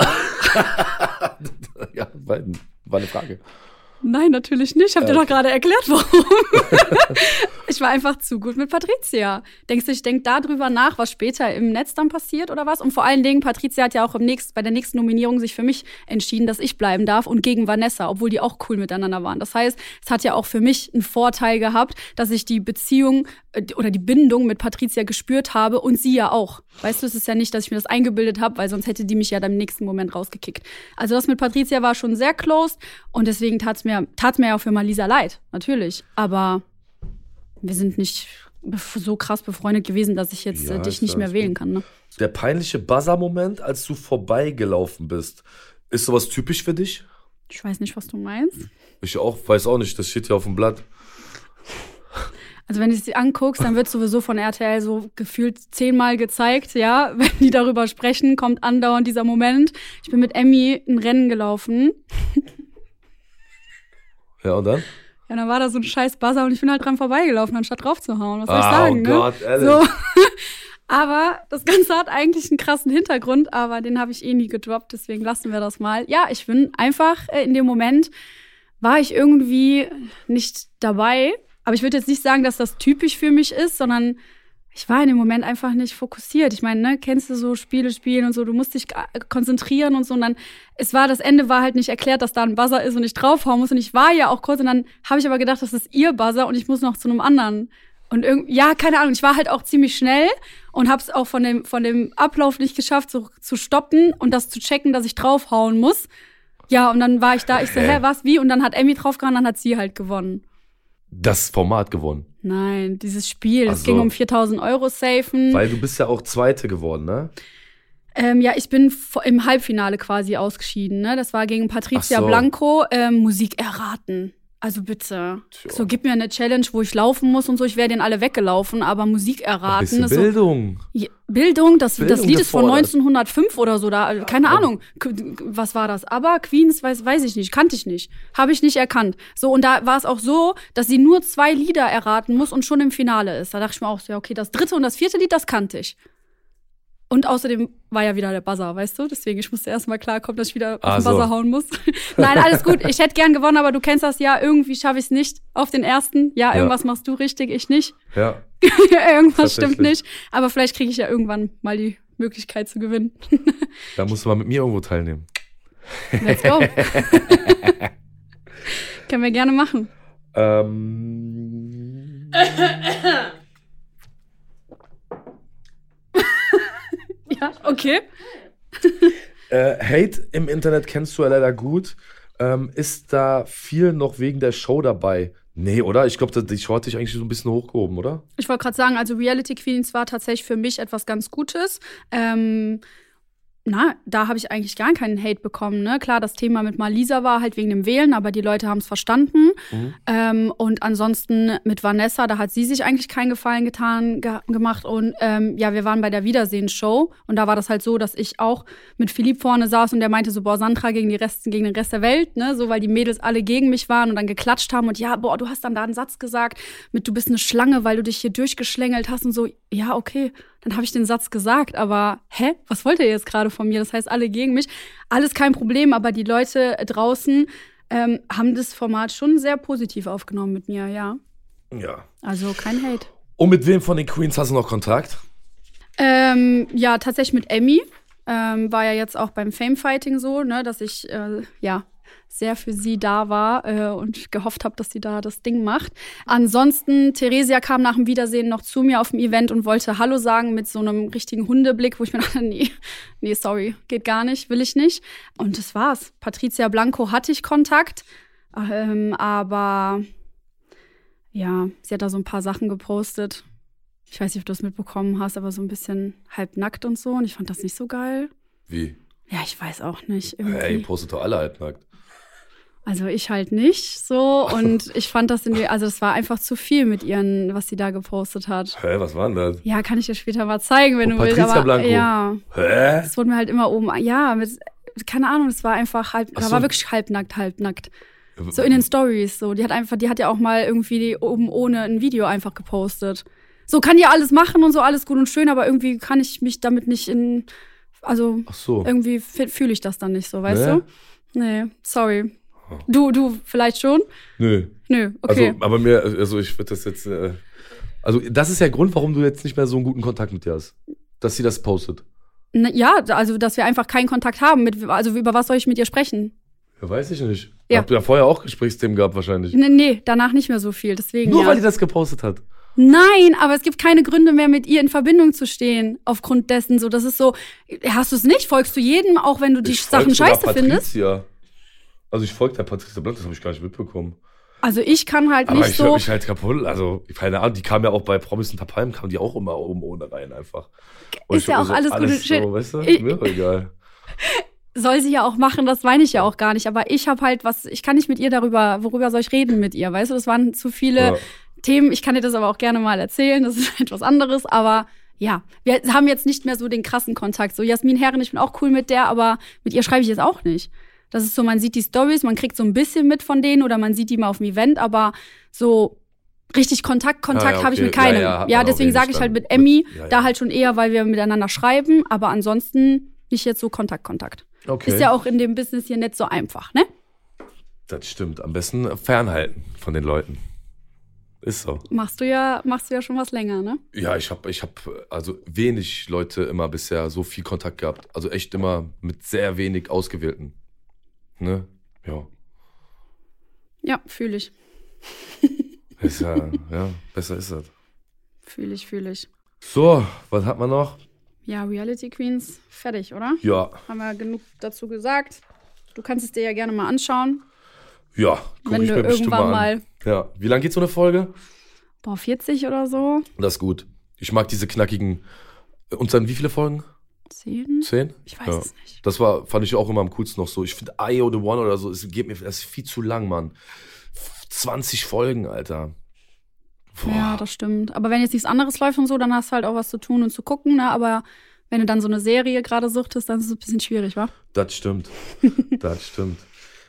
Speaker 2: Ja, war eine Frage.
Speaker 3: Nein, natürlich nicht. Ich habe dir doch gerade erklärt, warum. Ich war einfach zu gut mit Patricia. Denkst du, ich denke darüber nach, was später im Netz dann passiert oder was? Und vor allen Dingen, Patricia hat ja auch bei der nächsten Nominierung sich für mich entschieden, dass ich bleiben darf und gegen Vanessa, obwohl die auch cool miteinander waren. Das heißt, es hat ja auch für mich einen Vorteil gehabt, dass ich die Beziehung oder die Bindung mit Patricia gespürt habe und sie ja auch. Weißt du, es ist ja nicht, dass ich mir das eingebildet habe, weil sonst hätte die mich ja dann im nächsten Moment rausgekickt. Also das mit Patricia war schon sehr close und deswegen tat's mir ja auch für Malisa leid, natürlich. Aber wir sind nicht so krass befreundet gewesen, dass ich jetzt dich nicht mehr wählen kann. Ne?
Speaker 2: Der peinliche Buzzer-Moment, als du vorbeigelaufen bist, ist sowas typisch für dich?
Speaker 3: Ich weiß nicht, was du meinst.
Speaker 2: Ich weiß auch nicht, das steht ja auf dem Blatt.
Speaker 3: Also wenn du es dir anguckst, dann wird sowieso von RTL so gefühlt 10-mal gezeigt, ja. Wenn die darüber sprechen, kommt andauernd dieser Moment. Ich bin mit Emmy ein Rennen gelaufen.
Speaker 2: Ja, und dann?
Speaker 3: Ja, dann war da so ein scheiß Buzzer und ich bin halt dran vorbeigelaufen, anstatt draufzuhauen. Was soll ich sagen,
Speaker 2: oh Gott,
Speaker 3: ne?
Speaker 2: ehrlich.
Speaker 3: So. Aber das Ganze hat eigentlich einen krassen Hintergrund, aber den habe ich eh nie gedroppt, deswegen lassen wir das mal. Ja, ich bin einfach in dem Moment, war ich irgendwie nicht dabei. Aber ich würde jetzt nicht sagen, dass das typisch für mich ist, sondern ich war in dem Moment einfach nicht fokussiert. Ich meine, ne, kennst du so Spiele spielen und so, du musst dich konzentrieren und so. Und dann, das Ende war halt nicht erklärt, dass da ein Buzzer ist und ich draufhauen muss. Und ich war ja auch kurz und dann habe ich aber gedacht, das ist ihr Buzzer und ich muss noch zu einem anderen. Und ja, keine Ahnung, ich war halt auch ziemlich schnell und hab's auch von dem Ablauf nicht geschafft, so zu stoppen und das zu checken, dass ich draufhauen muss. Ja, und dann war ich da, ich so, was, wie? Und dann hat Emmy draufgehauen, dann hat sie halt gewonnen. Das
Speaker 2: Format gewonnen?
Speaker 3: Nein, dieses Spiel. Es ging um 4.000 € safen.
Speaker 2: Weil du bist ja auch Zweite geworden, ne?
Speaker 3: Ja, ich bin im Halbfinale quasi ausgeschieden, ne? Das war gegen Patricia Blanco. Musik erraten. Also bitte. Tja. So, gib mir eine Challenge, wo ich laufen muss und so. Ich wäre denen alle weggelaufen, aber Musik erraten.
Speaker 2: Ein Bildung.
Speaker 3: So, Bildung, das Lied ist von 1905 oder so. Keine Ahnung, was war das? Aber Queens, weiß ich nicht, kannte ich nicht. Habe ich nicht erkannt. So, und da war es auch so, dass sie nur 2 Lieder erraten muss und schon im Finale ist. Da dachte ich mir auch so, ja, okay, das 3. und das 4. Lied, das kannte ich. Und außerdem war ja wieder der Buzzer, weißt du? Deswegen, ich musste erstmal klarkommen, dass ich wieder auf den Buzzer hauen muss. Nein, alles gut. Ich hätte gern gewonnen, aber du kennst das ja. Irgendwie schaffe ich es nicht auf den ersten. Ja, irgendwas machst du richtig, ich nicht.
Speaker 2: Ja.
Speaker 3: Irgendwas stimmt nicht. Aber vielleicht kriege ich ja irgendwann mal die Möglichkeit zu gewinnen.
Speaker 2: Da musst du mal mit mir irgendwo teilnehmen.
Speaker 3: Let's go. Können wir gerne machen. Ja, okay.
Speaker 2: Hate im Internet kennst du ja leider gut. Ist da viel noch wegen der Show dabei? Nee, oder? Ich glaube, die Show hat dich eigentlich so ein bisschen hochgehoben, oder?
Speaker 3: Ich wollte gerade sagen, also Reality Queens war tatsächlich für mich etwas ganz Gutes. Da habe ich eigentlich gar keinen Hate bekommen. Ne? Klar, das Thema mit Malisa war halt wegen dem Wählen, aber die Leute haben es verstanden. Und ansonsten mit Vanessa, da hat sie sich eigentlich keinen Gefallen gemacht. Und wir waren bei der Wiedersehen-Show. Und da war das halt so, dass ich auch mit Philipp vorne saß und der meinte so, boah, Sandra gegen den Rest der Welt. Ne? So, weil die Mädels alle gegen mich waren und dann geklatscht haben. Und ja, boah, du hast dann da einen Satz gesagt mit, du bist eine Schlange, weil du dich hier durchgeschlängelt hast und so. Ja, okay. Dann habe ich den Satz gesagt, aber was wollt ihr jetzt gerade von mir? Das heißt, alle gegen mich. Alles kein Problem, aber die Leute draußen haben das Format schon sehr positiv aufgenommen mit mir, ja.
Speaker 2: Ja.
Speaker 3: Also kein Hate.
Speaker 2: Und mit wem von den Queens hast du noch Kontakt?
Speaker 3: Ja, tatsächlich mit Emmy. War ja jetzt auch beim Fame-Fighting so, ne, dass ich, sehr für sie da war und gehofft habe, dass sie da das Ding macht. Ansonsten, Theresia kam nach dem Wiedersehen noch zu mir auf dem Event und wollte Hallo sagen mit so einem richtigen Hundeblick, wo ich mir dachte, nee, sorry, geht gar nicht, will ich nicht. Und das war's. Patricia Blanco hatte ich Kontakt, aber ja, sie hat da so ein paar Sachen gepostet. Ich weiß nicht, ob du es mitbekommen hast, aber so ein bisschen halbnackt und so. Und ich fand das nicht so geil.
Speaker 2: Wie?
Speaker 3: Ja, ich weiß auch nicht. Irgendwie.
Speaker 2: Hey, postet doch alle halbnackt.
Speaker 3: Also ich halt nicht so. Und ich fand das das war einfach zu viel mit ihren, was sie da gepostet hat.
Speaker 2: Was war denn das?
Speaker 3: Ja, kann ich dir später mal zeigen, wenn du willst.
Speaker 2: Patricia Blanco?
Speaker 3: Ja. Das wurde mir halt immer oben, keine Ahnung, das war einfach da war wirklich halbnackt. So in den Stories, so. Die hat ja auch mal irgendwie oben ohne ein Video einfach gepostet. So, kann die alles machen und so, alles gut und schön, aber irgendwie kann ich mich damit nicht irgendwie fühle ich das dann nicht so, weißt du? Nee, sorry. Du vielleicht schon?
Speaker 2: Nö.
Speaker 3: Nö, okay.
Speaker 2: Also, aber ich würde das jetzt, also das ist der Grund, warum du jetzt nicht mehr so einen guten Kontakt mit dir hast. Dass sie das postet.
Speaker 3: Ja, also, dass wir einfach keinen Kontakt haben. Also, über was soll ich mit ihr sprechen?
Speaker 2: Ja, weiß ich nicht.
Speaker 3: Ja.
Speaker 2: Habt ihr ja vorher auch Gesprächsthemen gehabt wahrscheinlich.
Speaker 3: Nee, danach nicht mehr so viel, deswegen
Speaker 2: Nur
Speaker 3: ja.
Speaker 2: weil die das gepostet hat.
Speaker 3: Nein, aber es gibt keine Gründe mehr, mit ihr in Verbindung zu stehen, aufgrund dessen. So, das ist so, hast du es nicht? Folgst du jedem, auch wenn du die Sachen scheiße findest?
Speaker 2: Also ich folge der Patricia Blank, das habe ich gar nicht mitbekommen.
Speaker 3: Also ich kann halt
Speaker 2: aber
Speaker 3: nicht
Speaker 2: ich
Speaker 3: so.
Speaker 2: mich halt kaputt. Also, keine Ahnung, die kam ja auch bei Promis unter Palmen, kamen die auch immer oben ohne rein einfach. Und
Speaker 3: ist ja auch alles gut.
Speaker 2: So, weißt du? Mir doch egal.
Speaker 3: Soll sie ja auch machen, das meine ich ja auch gar nicht. Aber ich habe halt ich kann nicht mit ihr worüber soll ich reden mit ihr, weißt du? Das waren zu viele Themen. Ich kann dir das aber auch gerne mal erzählen, das ist etwas anderes. Aber ja, wir haben jetzt nicht mehr so den krassen Kontakt. So, Jasmin Herren, ich bin auch cool mit der, aber mit ihr schreibe ich jetzt auch nicht. Das ist so, man sieht die Stories, man kriegt so ein bisschen mit von denen oder man sieht die mal auf dem Event, aber so richtig Kontakt habe ich mit keinem. Ja, deswegen sage ich halt mit Emmy, da halt schon eher, weil wir miteinander schreiben, aber ansonsten nicht jetzt so Kontakt.
Speaker 2: Okay.
Speaker 3: Ist ja auch in dem Business hier nicht so einfach, ne?
Speaker 2: Das stimmt. Am besten fernhalten von den Leuten. Ist so.
Speaker 3: Machst du ja schon was länger, ne?
Speaker 2: Ja, ich hab also wenig Leute immer bisher so viel Kontakt gehabt. Also echt immer mit sehr wenig Ausgewählten. Ne? Ja.
Speaker 3: Ja, fühle ich.
Speaker 2: Ist ja, besser ist das.
Speaker 3: Fühle ich.
Speaker 2: So, was hat man noch?
Speaker 3: Ja, Reality Queens, fertig, oder?
Speaker 2: Ja.
Speaker 3: Haben wir genug dazu gesagt. Du kannst es dir ja gerne mal anschauen.
Speaker 2: Ja,
Speaker 3: wenn du irgendwann mal.
Speaker 2: Ja. Wie lang geht so eine Folge?
Speaker 3: 40 oder so.
Speaker 2: Das ist gut. Ich mag diese knackigen. Und dann wie viele Folgen?
Speaker 3: 10?
Speaker 2: 10?
Speaker 3: Ich weiß es nicht.
Speaker 2: Das fand ich auch immer am coolsten noch so. Ich finde IO The One oder so, das ist viel zu lang, Mann. 20 Folgen, Alter. Boah.
Speaker 3: Ja, das stimmt. Aber wenn jetzt nichts anderes läuft und so, dann hast du halt auch was zu tun und zu gucken, ne? Aber wenn du dann so eine Serie gerade suchtest, dann ist es ein bisschen schwierig, wa?
Speaker 2: Das stimmt. Das stimmt.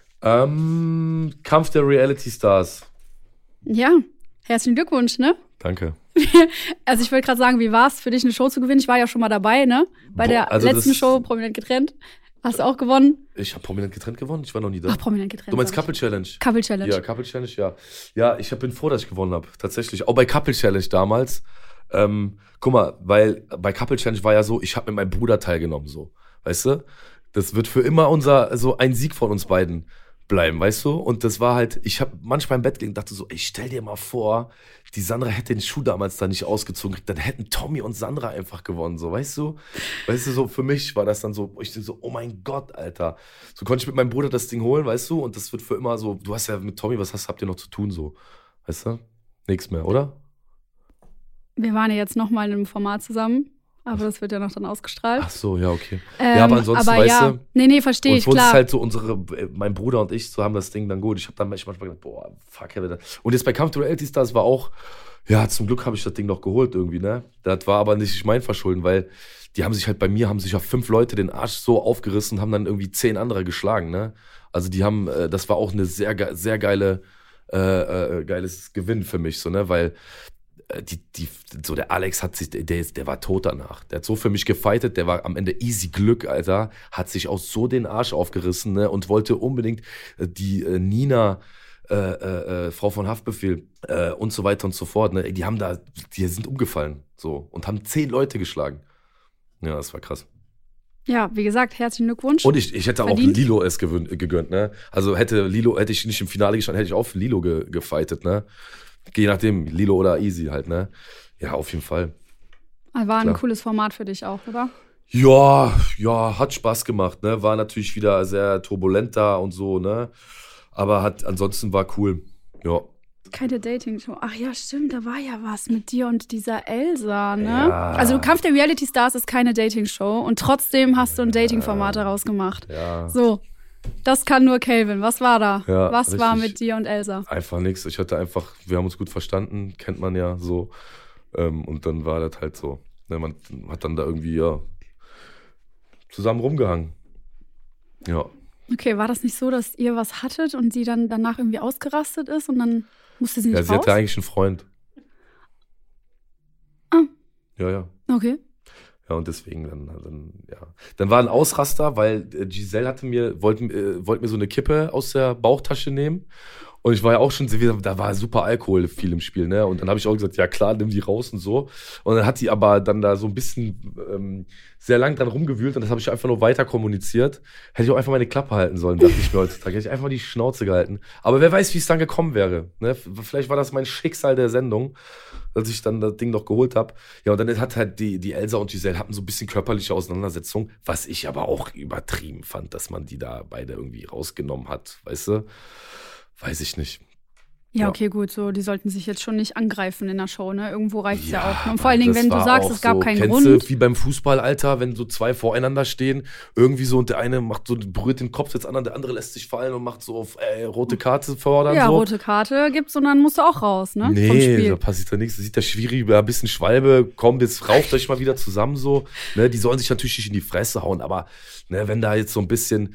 Speaker 2: Kampf der Reality Stars.
Speaker 3: Ja, herzlichen Glückwunsch, ne?
Speaker 2: Danke.
Speaker 3: Also ich wollte gerade sagen, wie war es für dich, eine Show zu gewinnen? Ich war ja schon mal dabei, ne? Bei der letzten Show, Prominent getrennt. Hast du auch gewonnen?
Speaker 2: Ich habe Prominent getrennt gewonnen? Ich war noch nie da.
Speaker 3: Ach, Prominent getrennt.
Speaker 2: Du meinst Couple Challenge?
Speaker 3: Couple Challenge.
Speaker 2: Ja, Couple Challenge, ja. Ja, ich bin froh, dass ich gewonnen habe. Tatsächlich. Auch bei Couple Challenge damals. Guck mal, weil bei Couple Challenge war ja so, ich habe mit meinem Bruder teilgenommen, so. Weißt du? Das wird für immer so ein Sieg von uns beiden bleiben, weißt du? Und das war halt, ich habe manchmal im Bett gelegen und dachte so, ey, stell dir mal vor, die Sandra hätte den Schuh damals da nicht ausgezogen, dann hätten Tommy und Sandra einfach gewonnen, so, weißt du? Weißt du, so für mich war das dann so, ich denke so, oh mein Gott, Alter. So konnte ich mit meinem Bruder das Ding holen, weißt du? Und das wird für immer so, du hast ja mit Tommy, habt ihr noch zu tun, so? Weißt du? Nichts mehr, oder?
Speaker 3: Wir waren ja jetzt noch mal in einem Format zusammen. Aber das wird ja noch dann ausgestrahlt.
Speaker 2: Ach so, ja, okay. Ja, aber ansonsten, weißt du.
Speaker 3: Nee, verstehe ich, klar.
Speaker 2: Und für uns ist halt so mein Bruder und ich, so haben das Ding dann gut. Ich habe dann manchmal gedacht, boah, fuck, und jetzt bei Kampf der Reality Stars war auch, ja, zum Glück habe ich das Ding noch geholt irgendwie, ne? Das war aber nicht mein Verschulden, weil die haben sich halt bei mir, haben sich ja 5 Leute den Arsch so aufgerissen und haben dann irgendwie 10 andere geschlagen, ne? Also die haben, das war auch eine sehr geiles Gewinn für mich, so, ne? Weil so der Alex der war tot danach. Der hat so für mich gefightet, der war am Ende easy Glück, Alter. Hat sich auch so den Arsch aufgerissen, ne? Und wollte unbedingt die Nina, Frau von Haftbefehl, und so weiter und so fort, ne? Die sind umgefallen, so. Und haben 10 Leute geschlagen. Ja, das war krass.
Speaker 3: Ja, wie gesagt, herzlichen Glückwunsch.
Speaker 2: Und ich hätte verdient. Auch Lilo es gegönnt, ne? Also hätte ich nicht im Finale gestanden, hätte ich auch für Lilo gefightet, ne? Je nachdem, Lilo oder Easy halt, ne? Ja, auf jeden Fall.
Speaker 3: War ein cooles Format für dich auch, oder?
Speaker 2: Ja, hat Spaß gemacht, ne? War natürlich wieder sehr turbulent da und so, ne? Aber ansonsten war cool, ja.
Speaker 3: Keine Dating-Show. Ach ja, stimmt, da war ja was mit dir und dieser Elsa, ne?
Speaker 2: Ja.
Speaker 3: Also Kampf der Reality Stars ist keine Dating-Show und trotzdem hast du ein Dating-Format daraus gemacht.
Speaker 2: Ja.
Speaker 3: So, das kann nur Calvin. Was war da?
Speaker 2: Ja,
Speaker 3: was
Speaker 2: richtig.
Speaker 3: war mit dir und Elsa?
Speaker 2: Einfach nichts. Wir haben uns gut verstanden, kennt man ja so. Und dann war das halt so. Ne, man hat dann da irgendwie, zusammen rumgehangen. Ja.
Speaker 3: Okay, war das nicht so, dass ihr was hattet und sie dann danach irgendwie ausgerastet ist und dann musste sie nicht raus?
Speaker 2: Ja, sie hatte eigentlich einen Freund.
Speaker 3: Ah.
Speaker 2: Ja.
Speaker 3: Okay.
Speaker 2: Ja, und deswegen Dann war ein Ausraster, weil Giselle wollte mir so eine Kippe aus der Bauchtasche nehmen Und ich war ja auch schon, da war super Alkohol viel im Spiel, ne? Und dann habe ich auch gesagt, ja klar, nimm die raus und so. Und dann hat die aber dann da so ein bisschen sehr lang dran rumgewühlt und das habe ich einfach nur weiter kommuniziert. Hätte ich auch einfach meine Klappe halten sollen, dachte ich mir heutzutage. Hätte ich einfach mal die Schnauze gehalten. Aber wer weiß, wie es dann gekommen wäre. Ne? Vielleicht war das mein Schicksal der Sendung, dass ich dann das Ding noch geholt habe. Ja, und dann hat halt die Elsa und Giselle hatten so ein bisschen körperliche Auseinandersetzung, was ich aber auch übertrieben fand, dass man die da beide irgendwie rausgenommen hat, weißt du? Weiß ich nicht.
Speaker 3: Ja,
Speaker 2: Ja.
Speaker 3: okay, gut, so, die sollten sich jetzt schon nicht angreifen in der Show, ne? Irgendwo reicht es ja auch. Und
Speaker 2: Mann,
Speaker 3: vor allen Dingen,
Speaker 2: das
Speaker 3: wenn du
Speaker 2: war
Speaker 3: sagst,
Speaker 2: auch
Speaker 3: es gab
Speaker 2: so,
Speaker 3: keinen
Speaker 2: kennst
Speaker 3: Grund.
Speaker 2: du, wie beim Fußball, Alter, wenn so zwei voreinander stehen, irgendwie so und der eine macht so, berührt den Kopf jetzt an, der andere lässt sich fallen und macht so auf rote Karte fordern.
Speaker 3: Ja,
Speaker 2: so.
Speaker 3: rote Karte gibt's und dann musst du auch raus, ne? Vom
Speaker 2: Nee,
Speaker 3: Spiel.
Speaker 2: da passiert ja nichts. Da sieht der Schwierig ein bisschen Schwalbe, komm, jetzt rauft euch mal wieder zusammen so. Ne, die sollen sich natürlich nicht in die Fresse hauen, aber ne, wenn da jetzt so ein bisschen,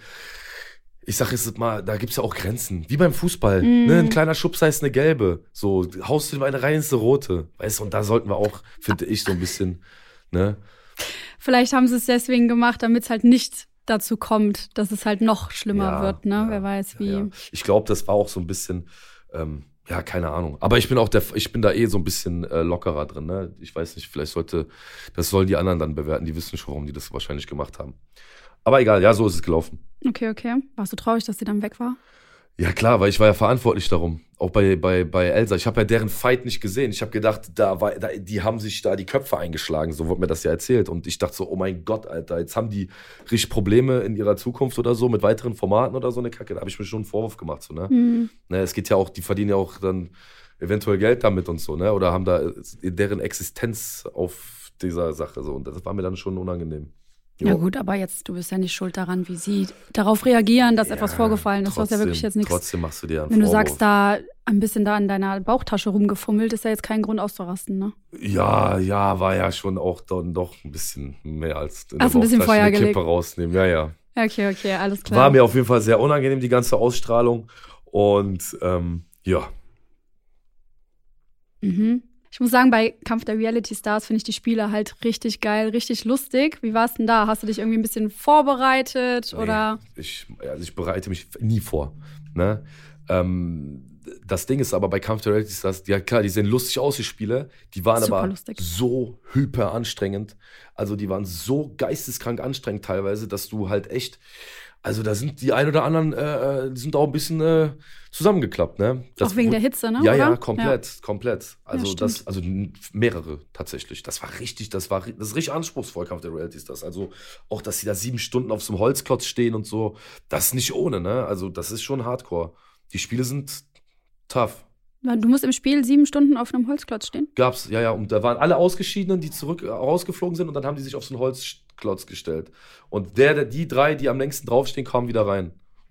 Speaker 2: ich sag jetzt mal, da gibt's ja auch Grenzen. Wie beim Fußball. Ne, ein kleiner Schubser ist eine gelbe. So, haust du ihm eine rein, ist eine rote. Weißt du, und da sollten wir auch, finde ich, so ein bisschen, ne?
Speaker 3: Vielleicht haben sie es deswegen gemacht, damit es halt nicht dazu kommt, dass es halt noch schlimmer
Speaker 2: Ja,
Speaker 3: wird, ne?
Speaker 2: ja,
Speaker 3: Wer weiß wie.
Speaker 2: Ja. Ich glaube, das war auch so ein bisschen, ja, keine Ahnung. Aber ich bin da eh so ein bisschen lockerer drin, ne? Ich weiß nicht, das sollen die anderen dann bewerten, die wissen schon, warum die das wahrscheinlich gemacht haben. Aber egal, ja, so ist es gelaufen.
Speaker 3: Okay. Warst du traurig, dass sie dann weg war?
Speaker 2: Ja klar, weil ich war ja verantwortlich darum. Auch bei Elsa. Ich habe ja deren Fight nicht gesehen. Ich habe gedacht, die haben sich da die Köpfe eingeschlagen. So wurde mir das ja erzählt. Und ich dachte so, oh mein Gott, Alter, jetzt haben die richtig Probleme in ihrer Zukunft oder so mit weiteren Formaten oder so eine Kacke. Da habe ich mir schon einen Vorwurf gemacht. So, ne? Ne, es geht ja auch, die verdienen ja auch dann eventuell Geld damit und so, ne? Oder haben da deren Existenz auf dieser Sache. So. Und das war mir dann schon unangenehm.
Speaker 3: Ja
Speaker 2: Jo.
Speaker 3: gut, aber jetzt, du bist ja nicht schuld daran, wie sie darauf reagieren, dass etwas vorgefallen ist. Du hast ja wirklich jetzt nichts.
Speaker 2: Trotzdem machst du dir einen
Speaker 3: Wenn du
Speaker 2: Vorwurf.
Speaker 3: sagst, da ein bisschen da in deiner Bauchtasche rumgefummelt, ist ja jetzt kein Grund auszurasten, ne?
Speaker 2: Ja, war ja schon auch dann doch ein bisschen mehr als in
Speaker 3: Hast ein bisschen
Speaker 2: Bauchtasche
Speaker 3: Feuer
Speaker 2: eine
Speaker 3: gelegt.
Speaker 2: Kippe rausnehmen. Ja.
Speaker 3: Okay, alles klar.
Speaker 2: War mir auf jeden Fall sehr unangenehm, die ganze Ausstrahlung. Und ja.
Speaker 3: Ich muss sagen, bei Kampf der Reality Stars finde ich die Spiele halt richtig geil, richtig lustig. Wie war es denn da? Hast du dich irgendwie ein bisschen vorbereitet oder?
Speaker 2: Nee, ich bereite mich nie vor. Ne? Das Ding ist aber bei Kampf der Reality Stars, ja klar, die sehen lustig aus, die Spiele. Die waren
Speaker 3: Super
Speaker 2: aber
Speaker 3: lustig.
Speaker 2: so hyper anstrengend. Also die waren so geisteskrank anstrengend teilweise, dass du halt echt, also da sind die ein oder anderen, die sind auch ein bisschen zusammengeklappt, ne?
Speaker 3: Auch wegen der Hitze, ne?
Speaker 2: Ja,
Speaker 3: oder?
Speaker 2: komplett. Also
Speaker 3: stimmt.
Speaker 2: mehrere tatsächlich. Das ist richtig anspruchsvoll, Kampf der Reality Stars. Also auch, dass sie da 7 Stunden auf so einem Holzklotz stehen und so, das ist nicht ohne, ne? Also das ist schon Hardcore. Die Spiele sind tough.
Speaker 3: Du musst im Spiel 7 Stunden auf einem Holzklotz stehen?
Speaker 2: Gab's, ja, und da waren alle Ausgeschiedenen, die rausgeflogen sind und dann haben die sich auf so einen Holzklotz gestellt. Und die 3, die am längsten draufstehen, kamen wieder rein.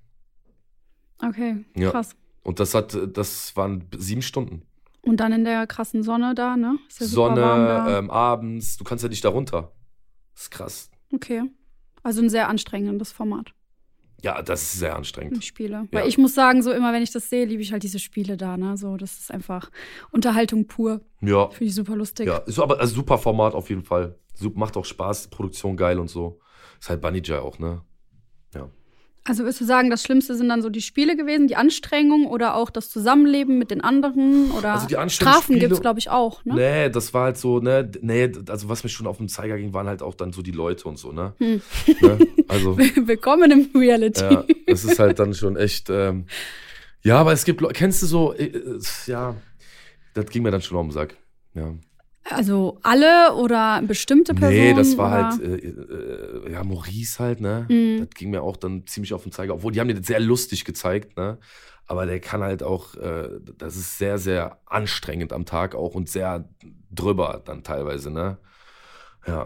Speaker 3: Okay,
Speaker 2: Ja.
Speaker 3: krass.
Speaker 2: Und das waren 7 Stunden.
Speaker 3: Und dann in der krassen Sonne da, ne? Ist ja super
Speaker 2: Sonne,
Speaker 3: warm da.
Speaker 2: abends, du kannst ja nicht da runter. Das ist krass.
Speaker 3: Okay. Also ein sehr anstrengendes Format,
Speaker 2: Ja, das ist sehr
Speaker 3: die
Speaker 2: anstrengend.
Speaker 3: Spiele.
Speaker 2: Ja.
Speaker 3: Weil ich muss sagen, so immer, wenn ich das sehe, liebe ich halt diese Spiele da, ne? So, das ist einfach Unterhaltung pur.
Speaker 2: Ja,
Speaker 3: Finde ich super lustig.
Speaker 2: ja, ist aber also super Format auf jeden Fall. Macht auch Spaß, Produktion geil und so. Ist halt Banijay auch, ne? Ja.
Speaker 3: Also würdest du sagen, das Schlimmste sind dann so die Spiele gewesen, die Anstrengung oder auch das Zusammenleben mit den anderen oder
Speaker 2: Also die
Speaker 3: Strafen
Speaker 2: Anstrengungsspiele-
Speaker 3: gibt's glaube ich auch, ne?
Speaker 2: Nee, das war halt so, ne, also was mir schon auf den Zeiger ging, waren halt auch dann so die Leute und so, ne?
Speaker 3: Hm.
Speaker 2: Ne? Also,
Speaker 3: Willkommen im Reality.
Speaker 2: ja, es ist halt dann schon echt, ja, aber es gibt, kennst du so, ja, das ging mir dann schon auf den Sack, ja.
Speaker 3: Also alle oder bestimmte Personen?
Speaker 2: Nee, das war
Speaker 3: oder?
Speaker 2: halt, ja, Maurice halt, ne?
Speaker 3: Mhm.
Speaker 2: Das ging mir auch dann ziemlich auf den Zeiger. Obwohl, die haben den sehr lustig gezeigt, ne? Aber der kann halt auch, das ist sehr, sehr anstrengend am Tag auch und sehr drüber dann teilweise, ne? Ja.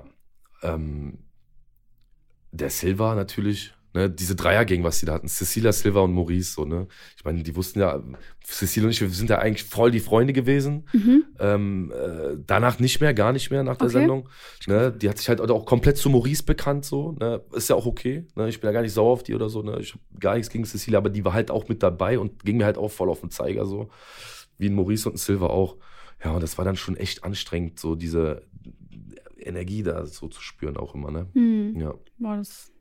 Speaker 2: Der Silva natürlich, ne? Diese Dreiergang, was die da hatten. Cecilia, Silva und Maurice, so, ne? Ich meine, die wussten ja, Cecilia und ich, wir sind ja eigentlich voll die Freunde gewesen. Danach nicht mehr, gar nicht mehr nach der
Speaker 3: Okay.
Speaker 2: Sendung. Ne? Die hat sich halt auch komplett zu Maurice bekannt, so. Ne? Ist ja auch okay. Ne? Ich bin ja gar nicht sauer auf die oder so. Ne? Ich habe gar nichts gegen Cecilia, aber die war halt auch mit dabei und ging mir halt auch voll auf den Zeiger, so. Wie ein Maurice und ein Silva auch. Ja, und das war dann schon echt anstrengend, so diese Energie da so zu spüren auch immer, ne? Ja.
Speaker 3: Boah, das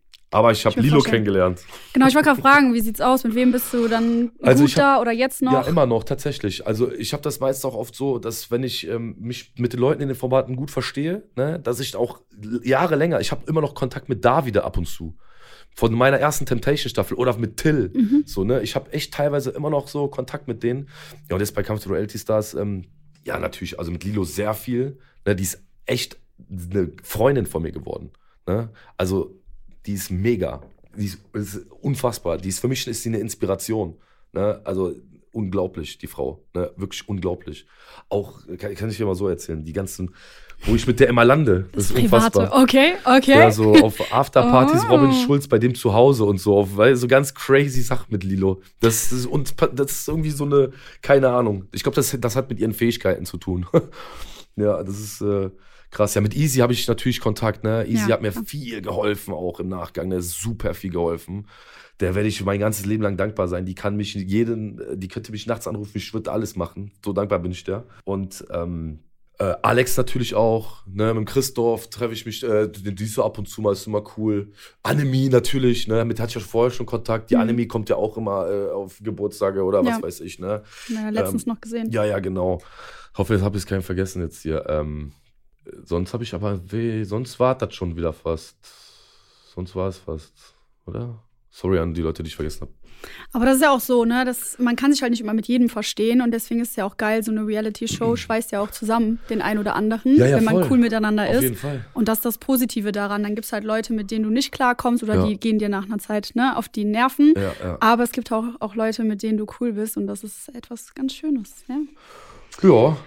Speaker 2: Aber ich habe Lilo kennengelernt.
Speaker 3: Genau, ich wollte gerade fragen, wie sieht's aus? Mit wem bist du dann da oder jetzt noch?
Speaker 2: Ja, immer noch, tatsächlich. Also ich habe das meist auch oft so, dass wenn ich mich mit den Leuten in den Formaten gut verstehe, ne, dass ich auch Jahre länger, ich habe immer noch Kontakt mit Davide ab und zu. Von meiner ersten Temptation-Staffel oder mit Till. So, ne? Ich habe echt teilweise immer noch so Kontakt mit denen. Ja, und jetzt bei Kampf der Reality Stars, ja, natürlich, also mit Lilo sehr viel. Ne? Die ist echt eine Freundin von mir geworden. Ne? Also die ist mega. Die ist unfassbar. Für mich ist sie eine Inspiration. Ne? Also unglaublich, die Frau. Ne? Wirklich unglaublich. Auch, kann ich dir mal so erzählen, die ganzen, wo ich mit der immer lande. Das ist
Speaker 3: Private.
Speaker 2: Unfassbar.
Speaker 3: Okay.
Speaker 2: Ja, so auf Afterpartys, Robin Schulz bei dem zu Hause und so. Weil so ganz crazy Sachen mit Lilo. Das ist irgendwie so eine, keine Ahnung. Ich glaube, das hat mit ihren Fähigkeiten zu tun. Ja, das ist krass. Ja, mit Easy habe ich natürlich Kontakt, ne? Easy hat mir viel geholfen, auch im Nachgang. Der ist super viel geholfen. Der werde ich mein ganzes Leben lang dankbar sein. Die könnte mich nachts anrufen, ich würde alles machen. So dankbar bin ich der. Und Alex natürlich auch, ne? Mit dem Christoph treffe ich mich, die ist so ab und zu mal, ist immer cool. Annemie natürlich, ne? Damit hatte ich ja vorher schon Kontakt. Die Annemie kommt ja auch immer auf Geburtstage oder was weiß ich, ne?
Speaker 3: Ja, letztens noch gesehen.
Speaker 2: Ja, genau. Hoffe, jetzt habe ich es keinen vergessen jetzt hier. Sonst war das schon wieder fast. Sonst war es fast, oder? Sorry an die Leute, die ich vergessen habe.
Speaker 3: Aber das ist ja auch so, ne? Man kann sich halt nicht immer mit jedem verstehen und deswegen ist es ja auch geil, so eine Reality-Show schweißt ja auch zusammen den einen oder anderen, wenn man cool miteinander ist.
Speaker 2: Auf jeden Fall.
Speaker 3: Und das ist das Positive daran. Dann gibt es halt Leute, mit denen du nicht klarkommst oder die gehen dir nach einer Zeit, ne, auf die Nerven. Ja. Aber es gibt auch Leute, mit denen du cool bist und das ist etwas ganz Schönes.
Speaker 2: Ja.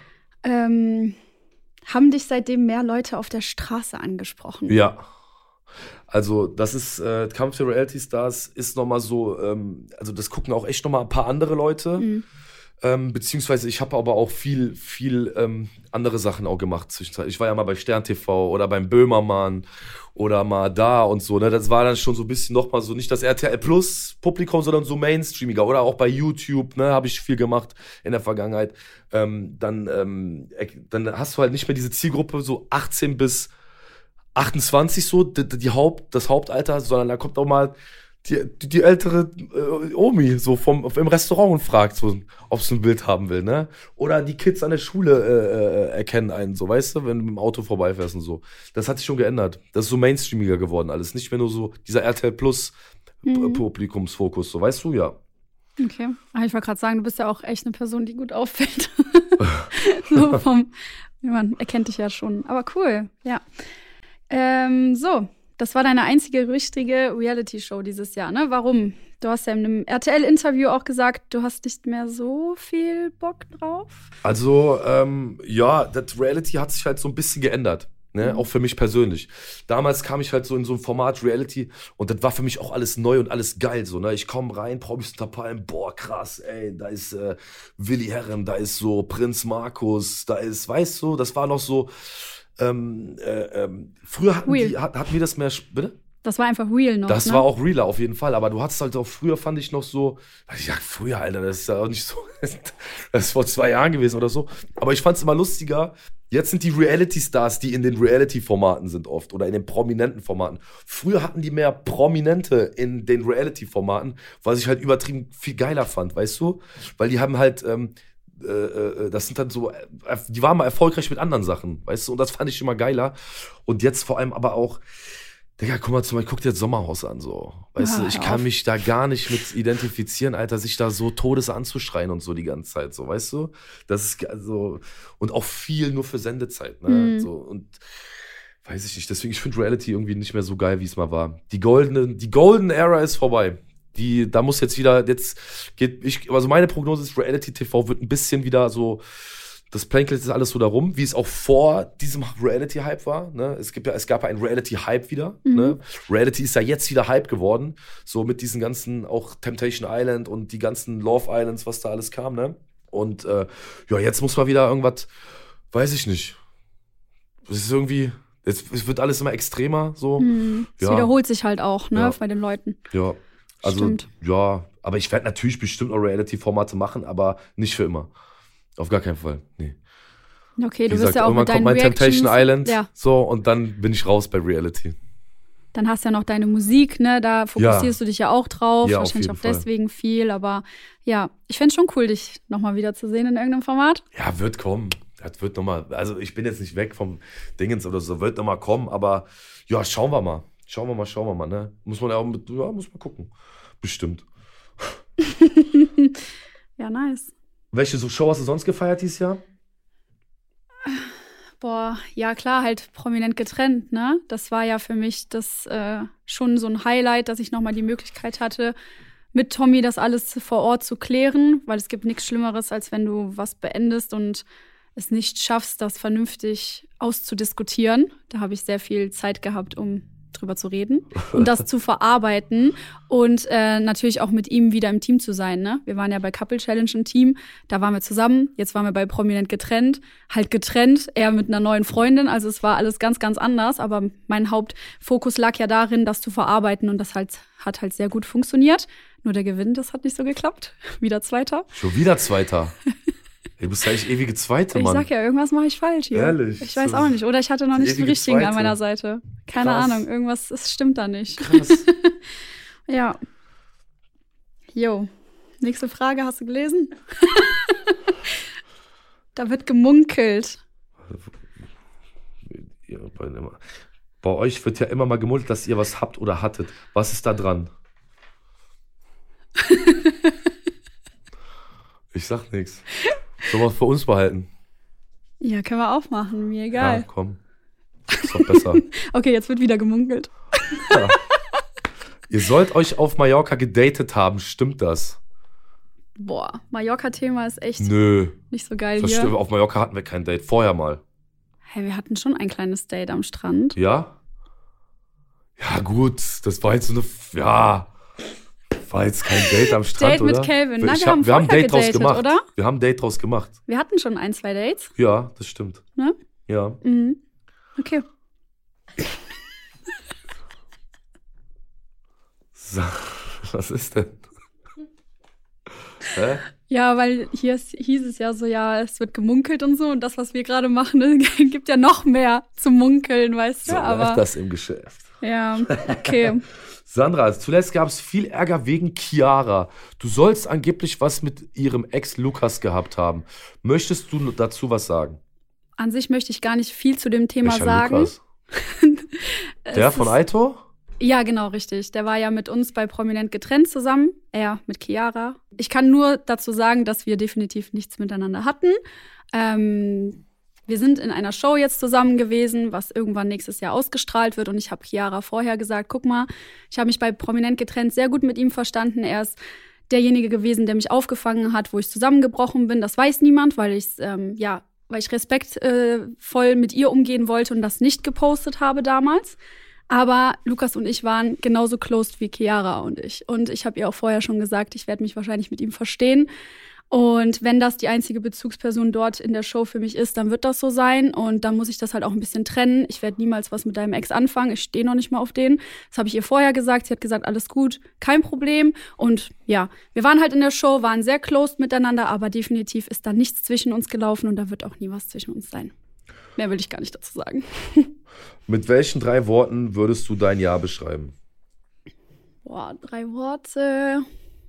Speaker 3: Haben dich seitdem mehr Leute auf der Straße angesprochen?
Speaker 2: Ja. Also das ist, Kampf der Reality Stars ist nochmal so, also das gucken auch echt nochmal ein paar andere Leute. Beziehungsweise ich habe aber auch viel andere Sachen auch gemacht zwischenzeitlich. Ich war ja mal bei Stern TV oder beim Böhmermann oder mal da und so. Ne? Das war dann schon so ein bisschen nochmal so, nicht das RTL Plus Publikum, sondern so mainstreamiger. Oder auch bei YouTube, ne, habe ich viel gemacht in der Vergangenheit. Dann hast du halt nicht mehr diese Zielgruppe so 18 bis 28 so, das Hauptalter, sondern da kommt auch mal die ältere Omi so im Restaurant und fragt so, ob sie ein Bild haben will, ne? Oder die Kids an der Schule erkennen einen, so, weißt du, wenn du mit dem Auto vorbeifährst und so. Das hat sich schon geändert. Das ist so mainstreamiger geworden alles. Nicht mehr nur so dieser RTL Plus Publikumsfokus, so, weißt du, ja.
Speaker 3: Okay. Aber ich wollte gerade sagen, du bist ja auch echt eine Person, die gut auffällt. So man erkennt dich ja schon. Aber cool, ja. Das war deine einzige richtige Reality-Show dieses Jahr, ne? Warum? Du hast ja in einem RTL-Interview auch gesagt, du hast nicht mehr so viel Bock drauf.
Speaker 2: Also, das Reality hat sich halt so ein bisschen geändert, ne? Auch für mich persönlich. Damals kam ich halt so in so ein Format Reality und das war für mich auch alles neu und alles geil, so, ne? Ich komme rein, Promis unter Palmen, boah, krass, ey, da ist Willi Herren, da ist so Prinz Markus, da ist, weißt du, das war noch so. Früher hatten wir das mehr, bitte?
Speaker 3: Das war einfach real noch.
Speaker 2: Das war auch realer auf jeden Fall, aber du hattest halt auch früher, fand ich noch so, ja, früher, Alter, das ist ja auch nicht so, das ist vor 2 Jahren gewesen oder so, aber ich fand's immer lustiger. Jetzt sind die Reality-Stars, die in den Reality-Formaten sind oft oder in den prominenten Formaten. Früher hatten die mehr Prominente in den Reality-Formaten, was ich halt übertrieben viel geiler fand, weißt du? Weil die haben halt, das sind dann so, die waren mal erfolgreich mit anderen Sachen, weißt du, und das fand ich immer geiler. Und jetzt vor allem aber auch, Digga, guck mal, guck dir das Sommerhaus an, so. Weißt du, ich kann mich da gar nicht mit identifizieren, Alter, sich da so Todes anzuschreien und so die ganze Zeit, so, weißt du? Das ist so, und auch viel nur für Sendezeit, ne, so, und weiß ich nicht, deswegen, ich finde Reality irgendwie nicht mehr so geil, wie es mal war. Die Golden Era ist vorbei. Da muss jetzt wieder, also meine Prognose ist, Reality TV wird ein bisschen wieder so, das Planklet ist alles so darum, wie es auch vor diesem Reality-Hype war, ne? Es gab ja einen Reality-Hype wieder, ne? Reality ist ja jetzt wieder Hype geworden, so mit diesen ganzen, auch Temptation Island und die ganzen Love Islands, was da alles kam, ne? Und jetzt muss mal wieder irgendwas, weiß ich nicht, es ist irgendwie, es wird alles immer extremer, so.
Speaker 3: Es wiederholt sich halt auch, ne, bei den Leuten.
Speaker 2: Ja. Also, stimmt. Ja, aber ich werde natürlich bestimmt auch Reality-Formate machen, aber nicht für immer. Auf gar keinen Fall, nee.
Speaker 3: Okay, du bist ja auch mit deinen
Speaker 2: Reactions. Irgendwann kommt mein Temptation Island,
Speaker 3: ja.
Speaker 2: so, und dann bin ich raus bei Reality.
Speaker 3: Dann hast du ja noch deine Musik, ne? Da fokussierst du dich ja auch drauf.
Speaker 2: Ja, auf
Speaker 3: Wahrscheinlich
Speaker 2: jeden
Speaker 3: auch
Speaker 2: Fall.
Speaker 3: deswegen viel. Aber ja, ich fände es schon cool, dich nochmal wiederzusehen in irgendeinem Format.
Speaker 2: Ja, wird kommen. Das wird nochmal, also ich bin jetzt nicht weg vom Dingens oder so, wird nochmal kommen, aber ja, schauen wir mal. Schauen wir mal, ne? Muss man ja auch muss man gucken. Bestimmt.
Speaker 3: Ja, nice.
Speaker 2: Welche so Show hast du sonst gefeiert dieses Jahr?
Speaker 3: Boah, ja klar, halt prominent getrennt, ne? Das war ja für mich das schon so ein Highlight, dass ich nochmal die Möglichkeit hatte, mit Tommy das alles vor Ort zu klären, weil es gibt nichts Schlimmeres, als wenn du was beendest und es nicht schaffst, das vernünftig auszudiskutieren. Da habe ich sehr viel Zeit gehabt, um drüber zu reden und das zu verarbeiten und natürlich auch mit ihm wieder im Team zu sein, ne? Wir waren ja bei Couple Challenge im Team, da waren wir zusammen, jetzt waren wir bei prominent getrennt, er mit einer neuen Freundin, also es war alles ganz, ganz anders, aber mein Hauptfokus lag ja darin, das zu verarbeiten und das hat halt sehr gut funktioniert. Nur der Gewinn, das hat nicht so geklappt. Wieder Zweiter.
Speaker 2: Schon wieder Zweiter. Du bist ja echt ewige Zweite, Mann.
Speaker 3: Ich sag ja, irgendwas mache ich falsch hier.
Speaker 2: Ehrlich?
Speaker 3: Ich weiß auch nicht. Oder ich hatte noch nicht den
Speaker 2: ewige
Speaker 3: richtigen
Speaker 2: Zweite.
Speaker 3: an meiner Seite. Keine
Speaker 2: Krass.
Speaker 3: Ahnung, irgendwas es stimmt da nicht.
Speaker 2: Krass.
Speaker 3: Ja. Jo. Nächste Frage, hast du gelesen? Da wird gemunkelt.
Speaker 2: Bei euch wird ja immer mal gemunkelt, dass ihr was habt oder hattet. Was ist da dran? Ich sag nichts. Sollen wir es für uns behalten?
Speaker 3: Ja, können wir auch machen, mir egal.
Speaker 2: Ja, komm. Ist doch besser.
Speaker 3: Okay, jetzt wird wieder gemunkelt.
Speaker 2: Ja. Ihr sollt euch auf Mallorca gedatet haben, stimmt das?
Speaker 3: Boah, Mallorca-Thema ist echt
Speaker 2: Nö.
Speaker 3: nicht so geil
Speaker 2: Das
Speaker 3: hier.
Speaker 2: stimmt. Auf Mallorca hatten wir kein Date. Vorher mal.
Speaker 3: Hey, wir hatten schon ein kleines Date am Strand.
Speaker 2: Ja? Ja, gut. Das war jetzt so eine. Ja. War jetzt kein Date am Strand,
Speaker 3: Date mit
Speaker 2: oder?
Speaker 3: Calvin. Na,
Speaker 2: wir
Speaker 3: wir haben
Speaker 2: ein
Speaker 3: vorher
Speaker 2: Date draus
Speaker 3: gedatet,
Speaker 2: gemacht.
Speaker 3: oder?
Speaker 2: Wir haben ein Date draus gemacht.
Speaker 3: Wir hatten schon 1, 2 Dates.
Speaker 2: Ja, das stimmt.
Speaker 3: Ne?
Speaker 2: Ja.
Speaker 3: Mhm. Okay.
Speaker 2: So, was ist denn? Hä?
Speaker 3: Ja, weil hier hieß es ja so, ja, es wird gemunkelt und so. Und das, was wir gerade machen, gibt ja noch mehr zu munkeln, weißt du?
Speaker 2: So
Speaker 3: Aber
Speaker 2: läuft das im Geschäft.
Speaker 3: ja, okay.
Speaker 2: Sandra, zuletzt gab es viel Ärger wegen Chiara. Du sollst angeblich was mit ihrem Ex Lukas gehabt haben. Möchtest du dazu was sagen?
Speaker 3: An sich möchte ich gar nicht viel zu dem Thema
Speaker 2: Welcher
Speaker 3: sagen.
Speaker 2: Lukas? Der von Aito?
Speaker 3: Ja, genau, richtig. Der war ja mit uns bei Prominent getrennt zusammen. Er mit Chiara. Ich kann nur dazu sagen, dass wir definitiv nichts miteinander hatten. Wir sind in einer Show jetzt zusammen gewesen, was irgendwann nächstes Jahr ausgestrahlt wird. Und ich habe Chiara vorher gesagt, guck mal, ich habe mich bei Prominent getrennt sehr gut mit ihm verstanden. Er ist derjenige gewesen, der mich aufgefangen hat, wo ich zusammengebrochen bin. Das weiß niemand, weil ich respektvoll mit ihr umgehen wollte und das nicht gepostet habe damals. Aber Lukas und ich waren genauso closed wie Chiara und ich. Und ich habe ihr auch vorher schon gesagt, ich werde mich wahrscheinlich mit ihm verstehen. Und wenn das die einzige Bezugsperson dort in der Show für mich ist, dann wird das so sein. Und dann muss ich das halt auch ein bisschen trennen. Ich werde niemals was mit deinem Ex anfangen. Ich stehe noch nicht mal auf den. Das habe ich ihr vorher gesagt. Sie hat gesagt, alles gut, kein Problem. Und ja, wir waren halt in der Show, waren sehr closed miteinander. Aber definitiv ist da nichts zwischen uns gelaufen. Und da wird auch nie was zwischen uns sein. Mehr will ich gar nicht dazu sagen.
Speaker 2: Mit welchen 3 Worten würdest du dein Jahr beschreiben?
Speaker 3: Boah, 3 Worte.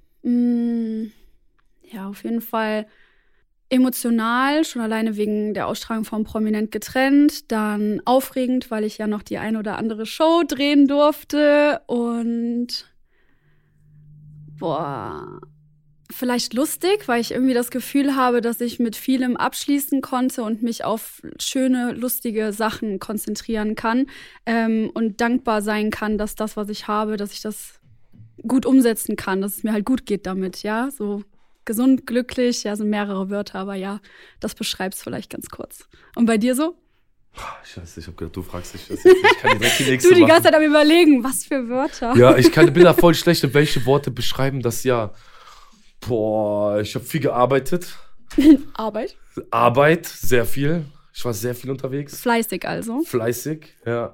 Speaker 3: Ja, auf jeden Fall emotional, schon alleine wegen der Ausstrahlung von Prominent getrennt. Dann aufregend, weil ich ja noch die ein oder andere Show drehen durfte. Und vielleicht lustig, weil ich irgendwie das Gefühl habe, dass ich mit vielem abschließen konnte und mich auf schöne, lustige Sachen konzentrieren kann und dankbar sein kann, dass das, was ich habe, dass ich das gut umsetzen kann, dass es mir halt gut geht damit, ja, so gesund, glücklich, ja, sind mehrere Wörter, aber ja, das beschreibst vielleicht ganz kurz. Und bei dir so?
Speaker 2: Scheiße, ich hab gedacht, du fragst dich das jetzt. Ich kann direkt die nächste
Speaker 3: Du die
Speaker 2: machen.
Speaker 3: ganze Zeit am Überlegen, was für Wörter.
Speaker 2: Ja, bin da voll schlecht. Welche Worte beschreiben das Jahr? Boah, ich habe viel gearbeitet. Arbeit, sehr viel. Ich war sehr viel unterwegs.
Speaker 3: Fleißig also.
Speaker 2: Fleißig, ja.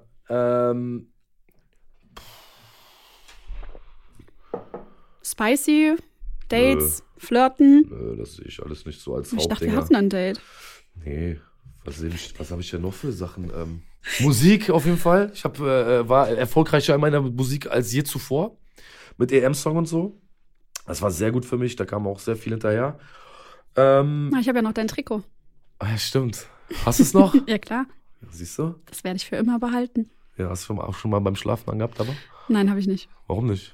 Speaker 3: Spicy, Dates, Flirten.
Speaker 2: Das sehe ich alles nicht so als
Speaker 3: Ich dachte,
Speaker 2: Hauptdinger.
Speaker 3: wir hatten ein Date.
Speaker 2: Nee, was habe ich denn noch für Sachen? Musik auf jeden Fall. Ich war erfolgreicher in meiner Musik als je zuvor. Mit EM-Song und so. Das war sehr gut für mich. Da kam auch sehr viel hinterher.
Speaker 3: Ich habe ja noch dein Trikot.
Speaker 2: Ja, stimmt. Hast du es noch?
Speaker 3: Ja, klar.
Speaker 2: Siehst du?
Speaker 3: Das werde ich für immer behalten.
Speaker 2: Ja, hast du auch schon mal beim Schlafen angehabt, aber?
Speaker 3: Nein, habe ich nicht.
Speaker 2: Warum nicht?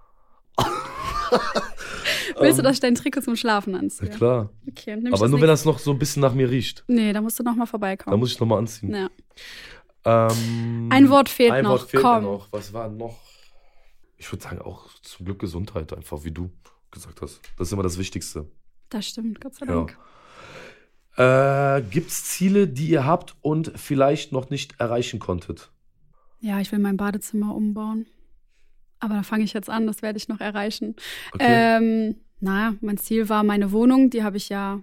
Speaker 3: Willst du, dass ich dein Trikot zum Schlafen anziehe?
Speaker 2: Ja, klar.
Speaker 3: Okay,
Speaker 2: aber nur, wenn das noch so ein bisschen nach mir riecht.
Speaker 3: Nee, da musst du noch mal vorbeikommen.
Speaker 2: Da muss ich noch mal anziehen.
Speaker 3: Ja. Ein Wort fehlt
Speaker 2: ein
Speaker 3: noch.
Speaker 2: Wort fehlt
Speaker 3: Komm.
Speaker 2: mir noch. Was war noch? Ich würde sagen, auch zum Glück Gesundheit, einfach wie du gesagt hast. Das ist immer das Wichtigste.
Speaker 3: Das stimmt, Gott sei Dank.
Speaker 2: Ja. Gibt es Ziele, die ihr habt und vielleicht noch nicht erreichen konntet?
Speaker 3: Ja, ich will mein Badezimmer umbauen. Aber da fange ich jetzt an, das werde ich noch erreichen.
Speaker 2: Okay.
Speaker 3: Mein Ziel war meine Wohnung, die habe ich ja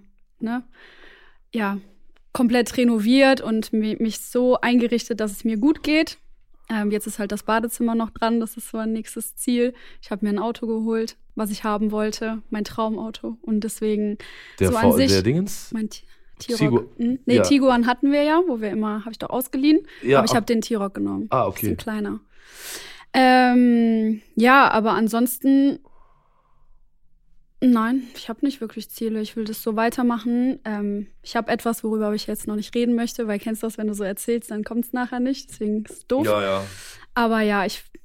Speaker 3: komplett renoviert und mich so eingerichtet, dass es mir gut geht. Jetzt ist halt das Badezimmer noch dran, das ist so ein nächstes Ziel. Ich habe mir ein Auto geholt, was ich haben wollte, mein Traumauto. Und deswegen
Speaker 2: der Dingens?
Speaker 3: Mein T-Rock. Tiguan hatten wir ja, habe ich doch ausgeliehen.
Speaker 2: Ja,
Speaker 3: aber ich habe den T-Rock genommen.
Speaker 2: Ah, okay.
Speaker 3: Bisschen kleiner. Aber ansonsten, nein, ich habe nicht wirklich Ziele. Ich will das so weitermachen. Ich habe etwas, worüber ich jetzt noch nicht reden möchte, weil kennst du das, wenn du so erzählst, dann kommt es nachher nicht. Deswegen ist es doof.
Speaker 2: Ja.
Speaker 3: Aber ja,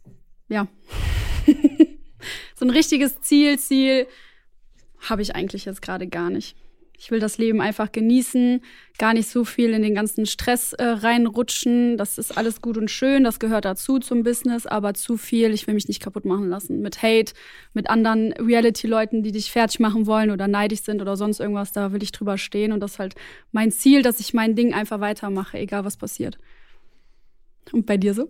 Speaker 3: so ein richtiges Ziel habe ich eigentlich jetzt gerade gar nicht. Ich will das Leben einfach genießen, gar nicht so viel in den ganzen Stress reinrutschen. Das ist alles gut und schön, das gehört dazu zum Business, aber zu viel, ich will mich nicht kaputt machen lassen. Mit Hate, mit anderen Reality-Leuten, die dich fertig machen wollen oder neidisch sind oder sonst irgendwas, da will ich drüber stehen. Und das ist halt mein Ziel, dass ich mein Ding einfach weitermache, egal was passiert. Und bei dir so?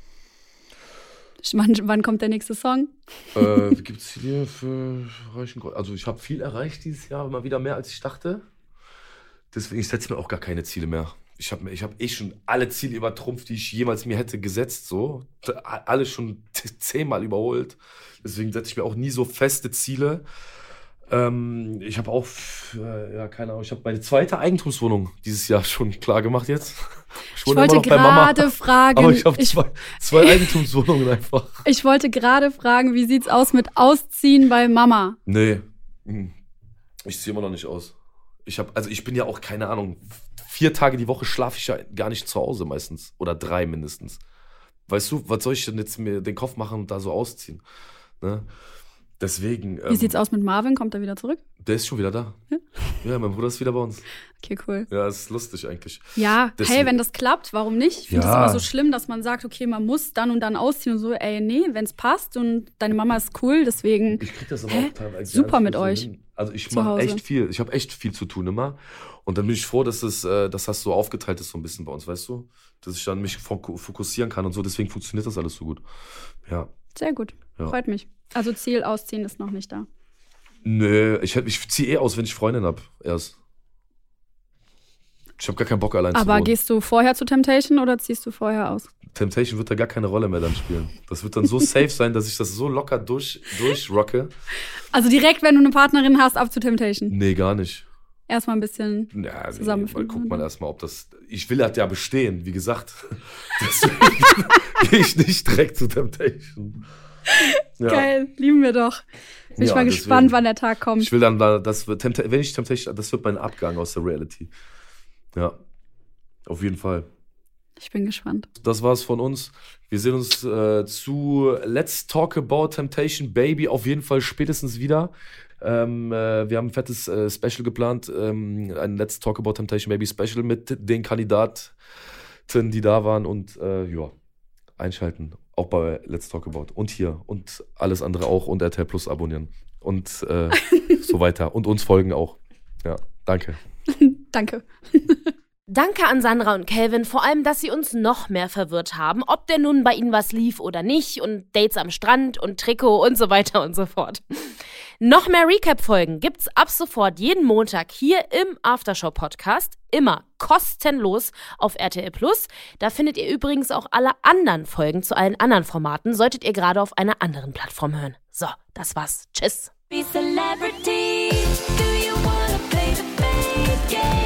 Speaker 3: Wann kommt der nächste Song?
Speaker 2: Gibt es Ziele für Reichen? Also ich habe viel erreicht dieses Jahr, mal wieder mehr als ich dachte. Deswegen, ich setze mir auch gar keine Ziele mehr. Ich hab schon alle Ziele übertrumpft, die ich jemals mir hätte gesetzt. So. Alle schon 10-mal überholt. Deswegen setze ich mir auch nie so feste Ziele. Ich habe auch, keine Ahnung, ich habe meine zweite Eigentumswohnung dieses Jahr schon klar gemacht jetzt.
Speaker 3: Ich wollte gerade fragen.
Speaker 2: Aber ich habe zwei Eigentumswohnungen einfach.
Speaker 3: Ich wollte gerade fragen, wie sieht's aus mit Ausziehen bei Mama?
Speaker 2: Nee, ich ziehe immer noch nicht aus. Ich bin ja auch, keine Ahnung, 4 Tage die Woche schlafe ich ja gar nicht zu Hause meistens. Oder 3 mindestens. Weißt du, was soll ich denn jetzt mir den Kopf machen und da so ausziehen? Ne? Deswegen.
Speaker 3: Wie sieht's aus mit Marvin? Kommt er wieder zurück?
Speaker 2: Der ist schon wieder da. Ja? Ja, mein Bruder ist wieder bei uns.
Speaker 3: Okay, cool.
Speaker 2: Ja, ist lustig eigentlich.
Speaker 3: Ja, wenn das klappt, warum nicht? Ich finde es immer so schlimm, dass man sagt, okay, man muss dann und dann ausziehen und so. Nee, wenn es passt und deine Mama ist cool, deswegen.
Speaker 2: Ich krieg das aber auch teilweise
Speaker 3: super mit euch.
Speaker 2: Hin. Also ich mache echt viel. Ich habe echt viel zu tun immer. Und dann bin ich froh, dass das so aufgeteilt ist so ein bisschen bei uns, weißt du? Dass ich dann mich fokussieren kann und so. Deswegen funktioniert das alles so gut. Ja.
Speaker 3: Sehr gut. Ja. Freut mich. Also Ziel ausziehen ist noch nicht da.
Speaker 2: Nö, ich ziehe aus, wenn ich Freundin habe, erst. Ich habe gar keinen Bock, allein zu wohnen.
Speaker 3: Aber gehst du vorher zu Temptation oder ziehst du vorher aus?
Speaker 2: Temptation wird da gar keine Rolle mehr dann spielen. Das wird dann so safe sein, dass ich das so locker durchrocke.
Speaker 3: Also direkt, wenn du eine Partnerin hast, ab zu Temptation?
Speaker 2: Nee, gar nicht.
Speaker 3: erstmal ein bisschen zusammenfinden.
Speaker 2: Guck mal erstmal, ob das. Ich will das ja bestehen, wie gesagt. Deswegen gehe ich nicht direkt zu Temptation. Ja.
Speaker 3: Geil, lieben wir doch. Bin ich mal gespannt, wann der Tag kommt.
Speaker 2: Ich will dann, wenn ich Temptation, das wird mein Abgang aus der Reality. Ja, auf jeden Fall.
Speaker 3: Ich bin gespannt.
Speaker 2: Das war's von uns. Wir sehen uns zu Let's Talk About Temptation Baby auf jeden Fall spätestens wieder. Wir haben ein fettes Special geplant, ein Let's Talk About Temptation Baby Special mit den Kandidaten, die da waren und einschalten, auch bei Let's Talk About und hier und alles andere auch und RTL Plus abonnieren und so weiter und uns folgen auch. Ja, danke.
Speaker 3: Danke.
Speaker 1: Danke an Sandra und Kelvin, vor allem, dass sie uns noch mehr verwirrt haben, ob denn nun bei ihnen was lief oder nicht und Dates am Strand und Trikot und so weiter und so fort. Noch mehr Recap-Folgen gibt's ab sofort jeden Montag hier im Aftershow-Podcast, immer kostenlos auf RTL Plus. Da findet ihr übrigens auch alle anderen Folgen zu allen anderen Formaten, solltet ihr gerade auf einer anderen Plattform hören. So, das war's. Tschüss.
Speaker 4: Be celebrity. Do you wanna play the fake game?